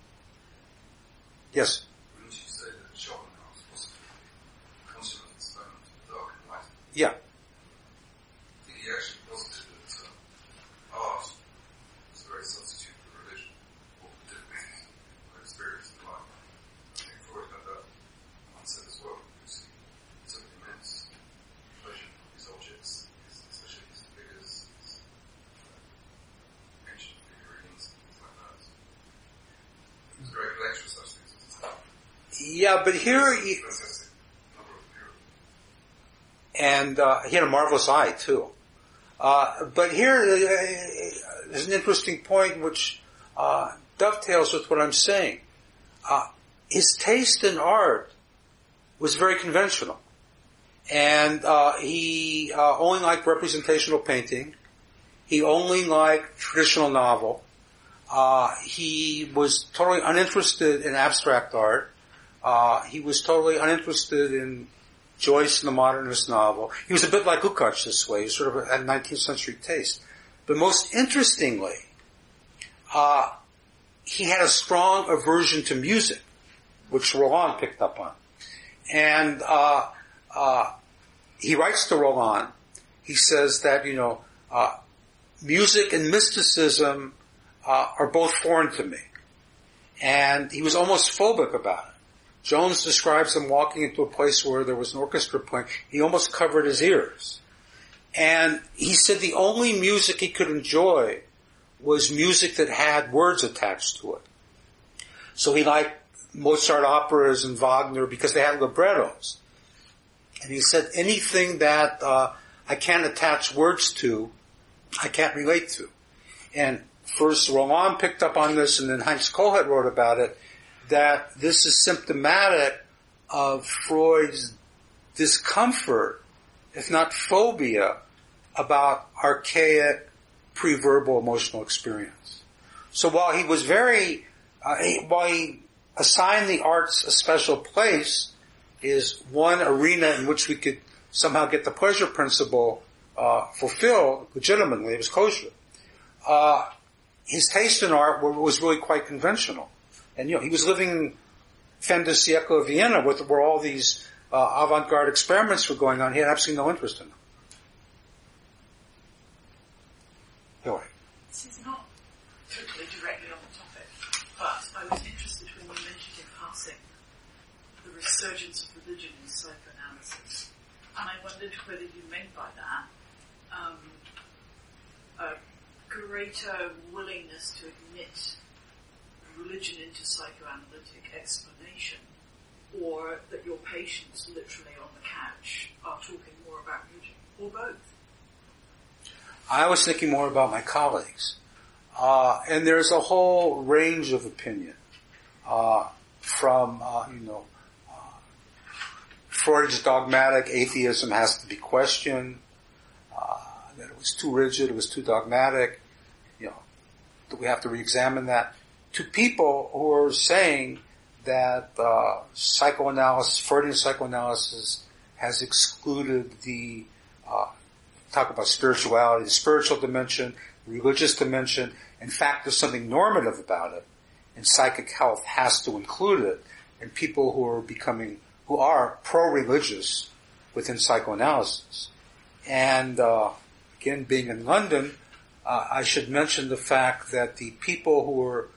S1: Yes?
S7: Wouldn't you say that Schopenhauer's philosophy comes from its own dark enlightenment?
S1: Yeah.
S7: I think he actually posited that art was a great substitute for religion, or for difficulties or experience in life. I think Freud had that mindset as well, because he took immense pleasure from his objects, especially his figures, his ancient figurines, things like that. He was a great collector of such things.
S1: Yeah, but here he had a marvelous eye too. But here there's an interesting point which dovetails with what I'm saying. His taste in art was very conventional, and he only liked representational painting. He only liked traditional novel. He was totally uninterested in abstract art. He was totally uninterested in Joyce and the modernist novel. He was a bit like Lukács this way. He sort of had a 19th century taste. But most interestingly, he had a strong aversion to music, which Roland picked up on. And he writes to Roland, he says that, music and mysticism are both foreign to me. And he was almost phobic about it. Jones describes him walking into a place where there was an orchestra playing. He almost covered his ears. And he said the only music he could enjoy was music that had words attached to it. So he liked Mozart operas and Wagner because they had librettos. And he said, anything that I can't attach words to, I can't relate to. And first Roland picked up on this, and then Heinz Kohlhedt wrote about it, that this is symptomatic of Freud's discomfort, if not phobia, about archaic pre-verbal emotional experience. So while he was while he assigned the arts a special place, is one arena in which we could somehow get the pleasure principle fulfilled legitimately. It was kosher. His taste in art was really quite conventional. And, he was living in fin de siècle Vienna where all these avant-garde experiments were going on. He had absolutely no interest in them. Anyway.
S8: This is not totally directly on the topic, but I was interested when you mentioned in passing the resurgence of religion in psychoanalysis. And I wondered whether you meant by that a greater willingness to admit religion into psychoanalytic explanation, or that your patients literally on the couch are talking more about religion, or both.
S1: I was thinking more about my colleagues. And there's a whole range of opinion, from Freud's dogmatic atheism has to be questioned, that it was too rigid, it was too dogmatic, that we have to re-examine that, to people who are saying that psychoanalysis, Freudian psychoanalysis, has excluded the talk about spirituality, the spiritual dimension, the religious dimension. In fact, there's something normative about it, and psychic health has to include it. And people who are pro-religious within psychoanalysis. And again, being in London, I should mention the fact that the people who are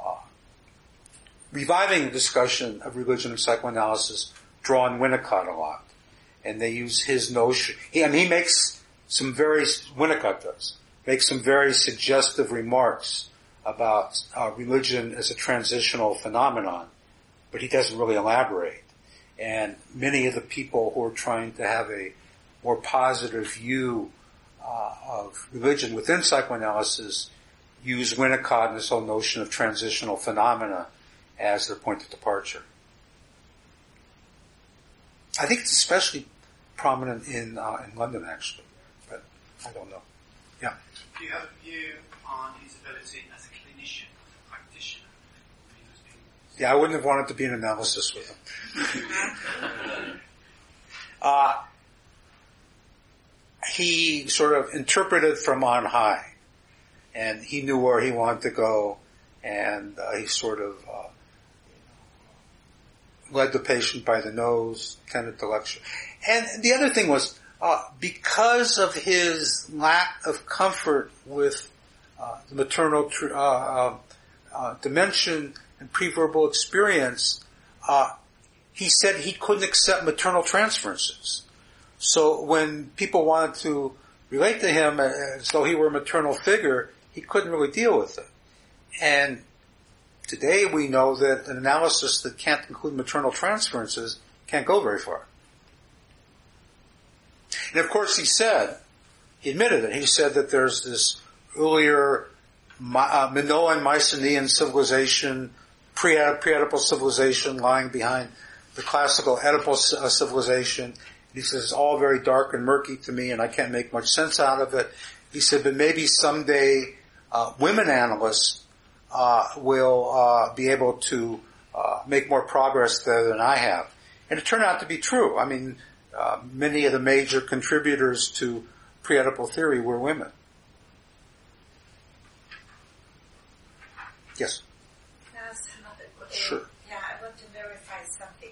S1: reviving the discussion of religion and psychoanalysis draw on Winnicott a lot. And they use his notion. He makes Winnicott makes some very suggestive remarks about religion as a transitional phenomenon, but he doesn't really elaborate. And many of the people who are trying to have a more positive view of religion within psychoanalysis use Winnicott and this whole notion of transitional phenomena as their point of departure. I think it's especially prominent in London, actually, but I don't know. Yeah.
S9: Do you have a view on his ability as a clinician, a practitioner?
S1: Yeah, I wouldn't have wanted to be in analysis with him. He sort of interpreted from on high, and he knew where he wanted to go, and he sort of led the patient by the nose, tended to lecture. And the other thing was, because of his lack of comfort with the maternal dimension and preverbal experience, he said he couldn't accept maternal transferences. So when people wanted to relate to him as though he were a maternal figure, he couldn't really deal with it. And today we know that an analysis that can't include maternal transferences can't go very far. And of course he admitted it, he said that there's this earlier Minoan Mycenaean civilization, pre-Oedipal civilization lying behind the classical Oedipal civilization. He says it's all very dark and murky to me and I can't make much sense out of it. He said, but maybe someday women analysts will be able to make more progress there than I have. And it turned out to be true. I mean, many of the major contributors to pre-Oedipal theory were women. Yes?
S4: That's another question.
S1: Sure.
S4: Yeah, I want to verify something.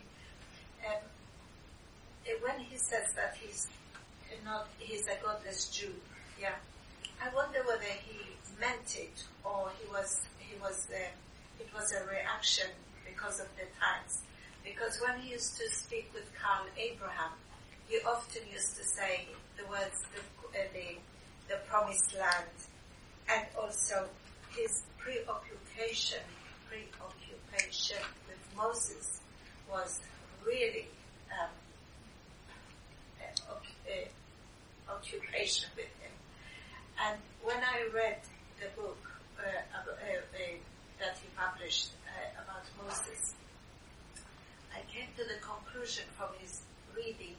S4: When he says that he's a godless Jew, yeah, I wonder whether he meant it or it was a reaction because of the times. Because when he used to speak with Karl Abraham, he often used to say the words the promised land, and also his preoccupation with Moses was really occupation with him. And when I read the book that he published about Moses, I came to the conclusion from his reading,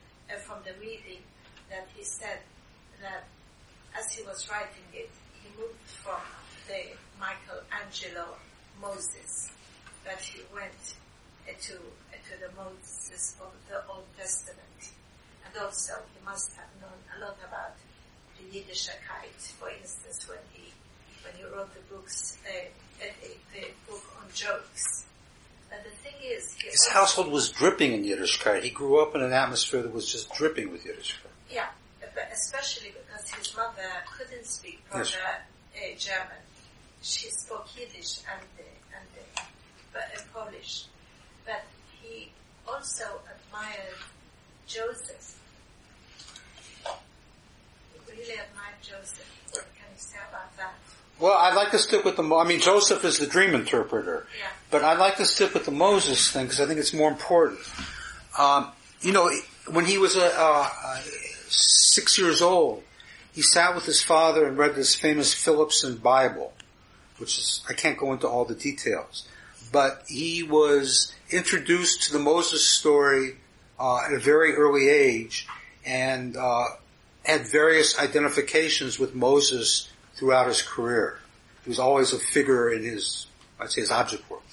S4: that he said that as he was writing it, he moved from the Michelangelo Moses, that he went to the Moses of the Old Testament. And also he must have known a lot about the Yiddishkeit, for instance, when he wrote the books, the book on jokes. But the thing is,
S1: his household was dripping in Yiddishkeit. He grew up in an atmosphere that was just dripping with Yiddishkeit.
S4: Yeah, but especially because his mother couldn't speak proper German. She spoke Yiddish and Polish. But he also admired Joseph. He really admired Joseph. What can you say about that?
S1: Well, I'd like to stick with Joseph is the dream interpreter.
S4: Yeah.
S1: But I'd like to stick with the Moses thing because I think it's more important. When he was 6 years old, he sat with his father and read this famous Phillipson Bible, which is, I can't go into all the details. But he was introduced to the Moses story at a very early age and had various identifications with Moses throughout his career. He was always a figure in his object work.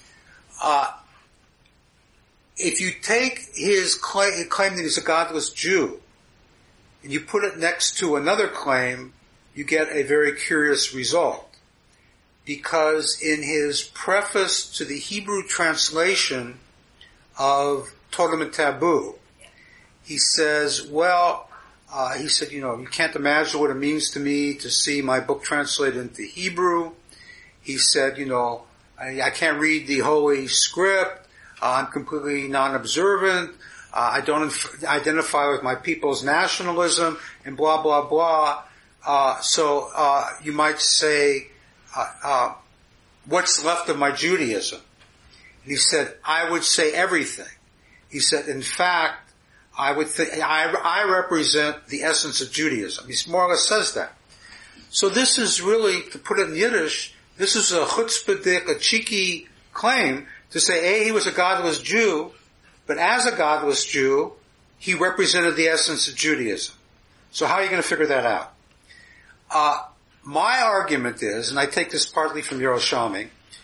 S1: If you take his claim that he's a godless Jew, and you put it next to another claim, you get a very curious result. Because in his preface to the Hebrew translation of Totem and Taboo, he says, you can't imagine what it means to me to see my book translated into Hebrew. He said, I can't read the Holy Script. I'm completely non-observant. I don't identify with my people's nationalism and blah, blah, blah. So you might say, what's left of my Judaism? And he said, I would say everything. He said, in fact, I represent the essence of Judaism. He more or less says that. So this is really, to put it in Yiddish, this is a chutzpahdik, a cheeky claim to say, he was a godless Jew, but as a godless Jew, he represented the essence of Judaism. So how are you going to figure that out? My argument is, and I take this partly from Yerushalmi,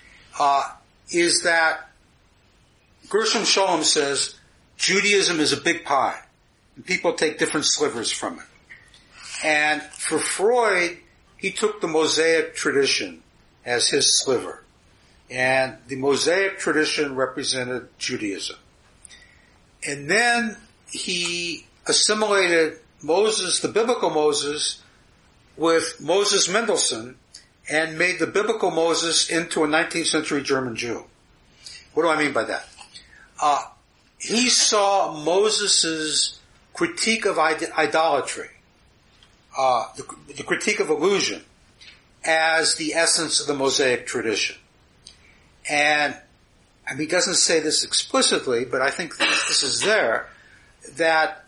S1: is that Gershom Scholem says Judaism is a big pie, and people take different slivers from it. And for Freud, he took the Mosaic tradition as his sliver. And the Mosaic tradition represented Judaism. And then he assimilated Moses, the biblical Moses, with Moses Mendelssohn, and made the biblical Moses into a 19th century German Jew. What do I mean by that? He saw Moses' critique of idolatry, the critique of illusion, as the essence of the Mosaic tradition. And, he doesn't say this explicitly, but I think this is there, that,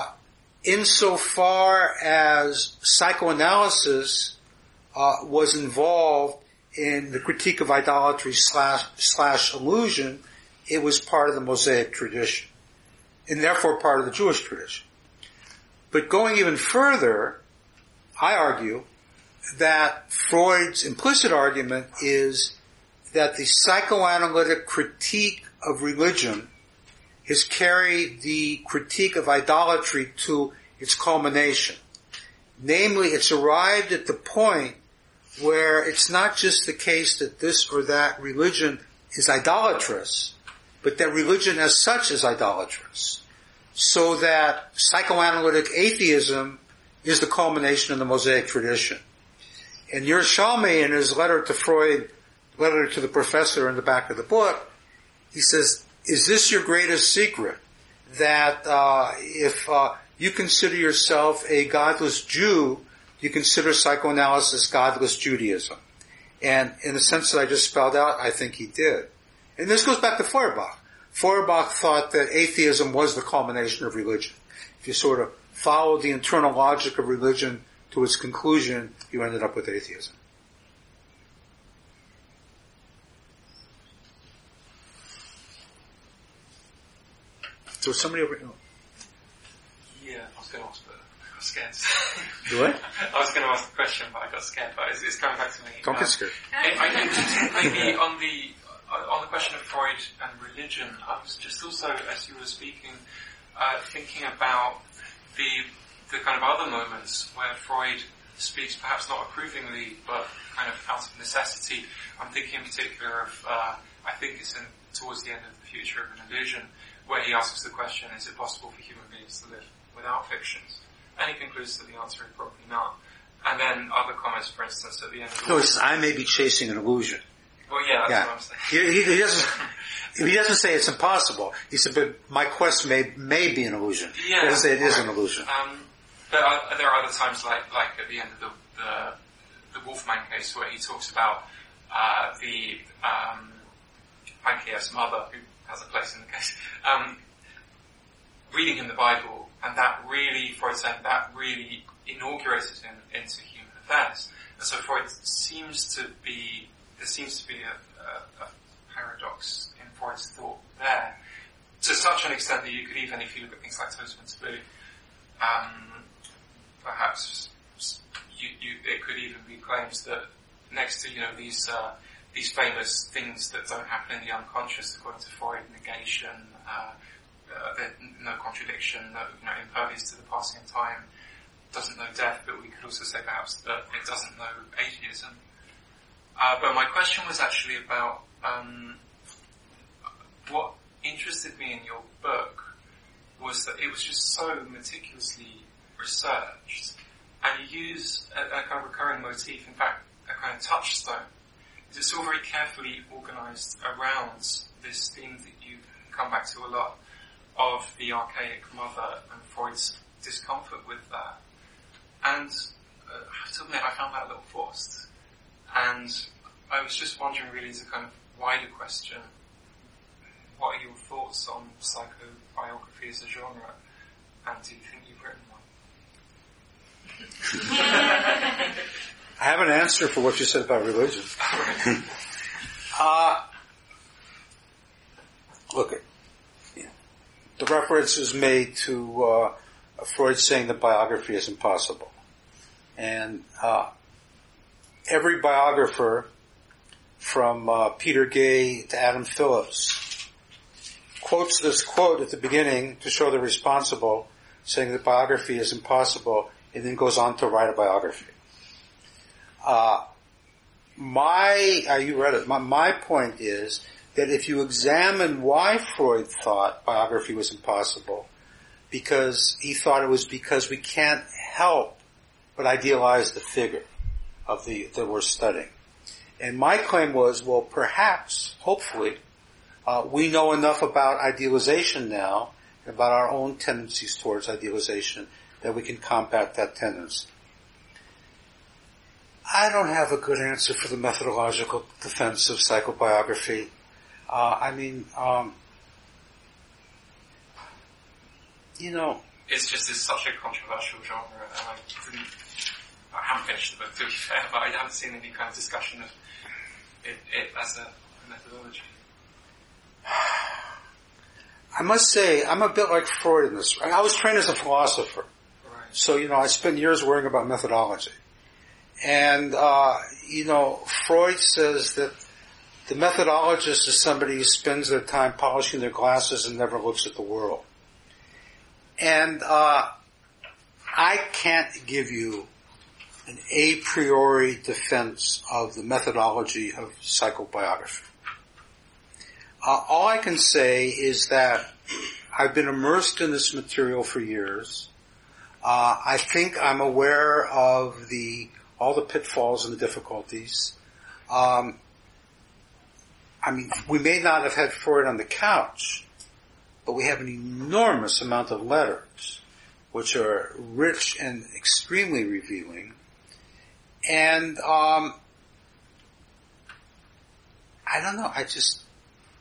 S1: insofar as psychoanalysis, was involved in the critique of idolatry slash illusion, it was part of the Mosaic tradition, and therefore part of the Jewish tradition. But going even further, I argue that Freud's implicit argument is that the psychoanalytic critique of religion has carried the critique of idolatry to its culmination. Namely, it's arrived at the point where it's not just the case that this or that religion is idolatrous, but that religion as such is idolatrous. So that psychoanalytic atheism is the culmination of the Mosaic tradition. And Yerushalmi, in his letter to Freud, letter to the professor in the back of the book, he says, is this your greatest secret? That if you consider yourself a godless Jew, you consider psychoanalysis godless Judaism. And in the sense that I just spelled out, I think he did. And this goes back to Feuerbach. Feuerbach thought that atheism was the culmination of religion. If you sort of
S2: followed the internal logic of religion to its conclusion, you ended up with atheism. So somebody over here.
S10: Yeah, I was going to ask, but I got scared.
S2: Do what?
S10: I was going to ask the question, but I got scared. But it's coming back to me.
S2: Don't get scared.
S10: I think maybe on the question of Freud and religion, I was just also, as you were speaking, thinking about the kind of other moments where Freud speaks perhaps not approvingly, but kind of out of necessity. I'm thinking in particular of, I think it's towards the end of The Future of an Illusion, where he asks the question, is it possible for human beings to live without fictions? And he concludes that the answer is probably not. And then other comments, for instance, at the end of the
S2: No, he says, I may be chasing an illusion.
S10: Well, yeah, that's what I'm saying.
S2: He doesn't say it's impossible. He said, but my quest may be an illusion.
S10: Yeah,
S2: he doesn't say it is an illusion.
S10: But there are other times, like at the end of the Wolfman case, where he talks about the Pankeev's mother, who has a place in the case, reading him the Bible, and that really, Freud saying, that really inaugurated him into human affairs. And so there seems to be a paradox in Freud's thought there, to such an extent that you could even, if you look at things like Totem Taboo, perhaps it could even be claims that next to these famous things that don't happen in the unconscious, according to Freud, negation, no contradiction, no impervious to the passing of time, doesn't know death, but we could also say perhaps that it doesn't know atheism. But my question was actually about what interested me in your book was that it was just so meticulously researched, and you use a kind of recurring motif, in fact, a kind of touchstone. It's all very carefully organised around this theme that you come back to a lot, of the archaic mother and Freud's discomfort with that. And I have to admit, I found that a little forced. And I was just wondering, really, as a kind of wider question, what are your thoughts on psychobiography as a genre, and do you think you've written one?
S2: I have an answer for what you said about religion. Look, the reference is made to Freud saying that biography is impossible. And every biographer, from Peter Gay to Adam Phillips, quotes this quote at the beginning to show they're responsible, saying that biography is impossible, and then goes on to write a biography. You read it. My point is that if you examine why Freud thought biography was impossible, because he thought it was because we can't help but idealize the figure of that we're studying. And my claim was, well, perhaps, hopefully, we know enough about idealization now, about our own tendencies towards idealization, that we can combat that tendency. I don't have a good answer for the methodological defense of psychobiography.
S10: It's such a controversial genre, and I haven't finished the book, to be fair, but I haven't seen any kind of discussion of it as a methodology.
S2: I must say, I'm a bit like Freud in this. I was trained as a philosopher.
S10: Right.
S2: So, I spent years worrying about methodology. And, Freud says that the methodologist is somebody who spends their time polishing their glasses and never looks at the world. And I can't give you an a priori defense of the methodology of psychobiography. All I can say is that I've been immersed in this material for years. I think I'm aware of all the pitfalls and the difficulties. We may not have had Freud on the couch, but we have an enormous amount of letters, which are rich and extremely revealing. And, I don't know,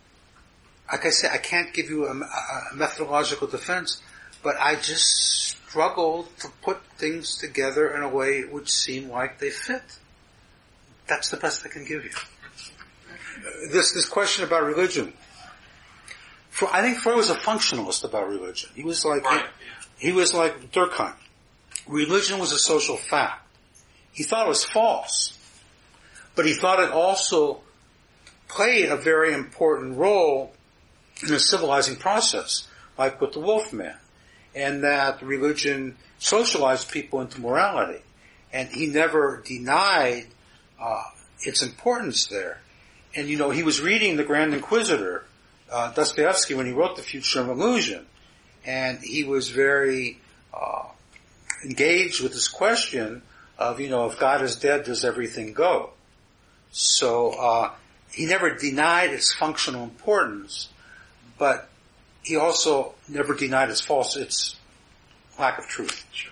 S2: like I said, I can't give you a methodological defense, but I just struggled to put things together in a way which seemed like they fit. That's the best I can give you. This question about religion. I think Freud was a functionalist about religion. He was like Durkheim. Religion was a social fact. He thought it was false, but he thought it also played a very important role in the civilizing process, like with the Wolfman, and that religion socialized people into morality. And he never denied its importance there. And he was reading the Grand Inquisitor, Dostoevsky, when he wrote The Future of Illusion, and he was very engaged with this question of, if God is dead, does everything go? So he never denied its functional importance, but he also never denied its lack of truth.
S3: Sure.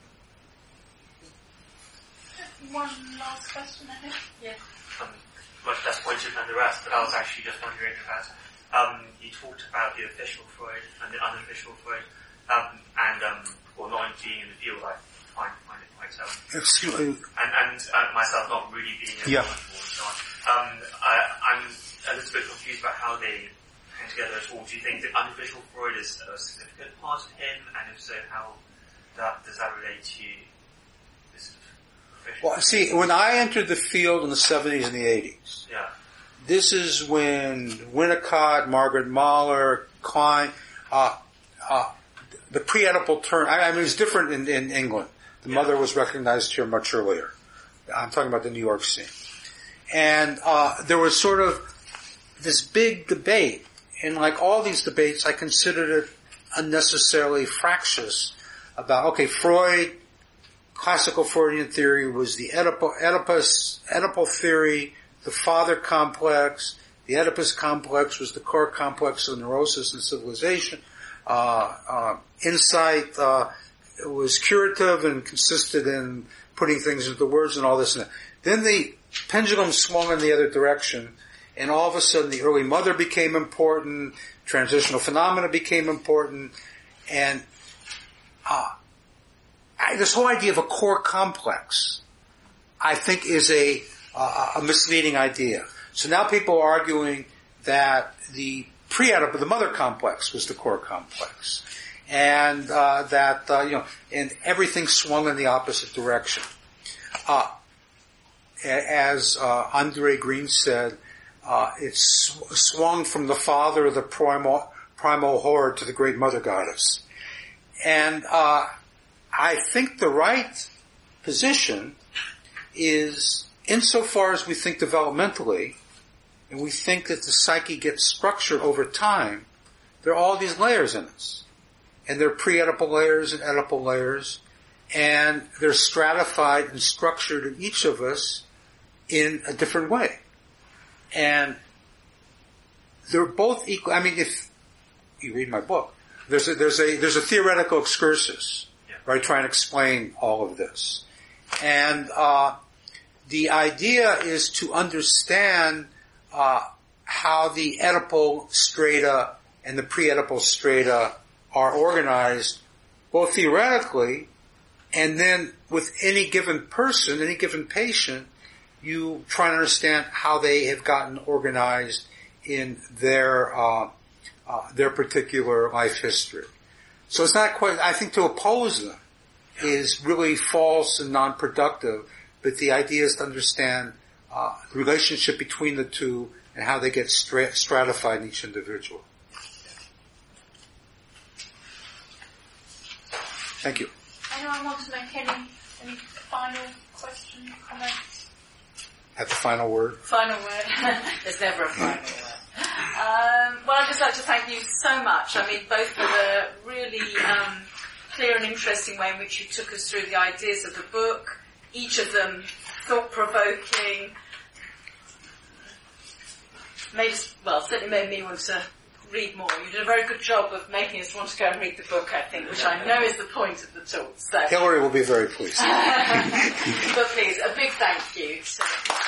S3: One last question, I think. Yeah.
S11: Much less pointed than the rest, but I was actually just wondering about, you talked about the official Freud and the unofficial Freud, not being in the field, I find it quite
S2: Excuse me.
S11: And myself not really being involved and so on. I'm a little bit confused about how they came together at all. Do you think that unofficial Freud is a significant part of him, and if so, how does that relate to this official?
S2: Well, see, when I entered the field in the 70s and the 80s, this is when Winnicott, Margaret Mahler, Klein, the pre-Oedipal turn, it was different in England. The mother was recognized here much earlier. I'm talking about the New York scene. And there was sort of this big debate, and like all these debates, I considered it unnecessarily fractious about, Freud, classical Freudian theory was the Oedipal theory, the father complex. The Oedipus complex was the core complex of neurosis and civilization. Insight was curative and consisted in putting things into words and all this and that. Then the pendulum swung in the other direction, and all of a sudden the early mother became important, transitional phenomena became important, and this whole idea of a core complex, I think, is a misleading idea. So now people are arguing that the pre-Oedipal, the mother complex, was the core complex, and and everything swung in the opposite direction. As Andre Green said, it swung from the father of the primal horde to the great mother goddess. And I think the right position is, insofar as we think developmentally, and we think that the psyche gets structured over time, there are all these layers in us. And there are pre-Oedipal layers and Oedipal layers, and they're stratified and structured in each of us in a different way. And they're both equal. If you read my book, there's a theoretical excursus, where I try and explain all of this. And the idea is to understand how the Oedipal strata and the pre-Oedipal strata are organized, both theoretically, and then with any given person, any given patient, you try and understand how they have gotten organized in their particular life history. So it's not quite, I think to oppose them is really false and non-productive, but the idea is to understand the relationship between the two and how they get stratified in each individual. Thank you.
S3: Anyone want to make any final question, comments?
S2: Have the final word?
S3: Final word. There's never a final word. Well, I'd just like to thank you so much. Both for the really clear and interesting way in which you took us through the ideas of the book, each of them thought-provoking, certainly made me want to read more. You did a very good job of making us want to go and read the book, I think, which I know is the point of the talk. So.
S2: Hillary will be very pleased.
S3: But please, a big thank you to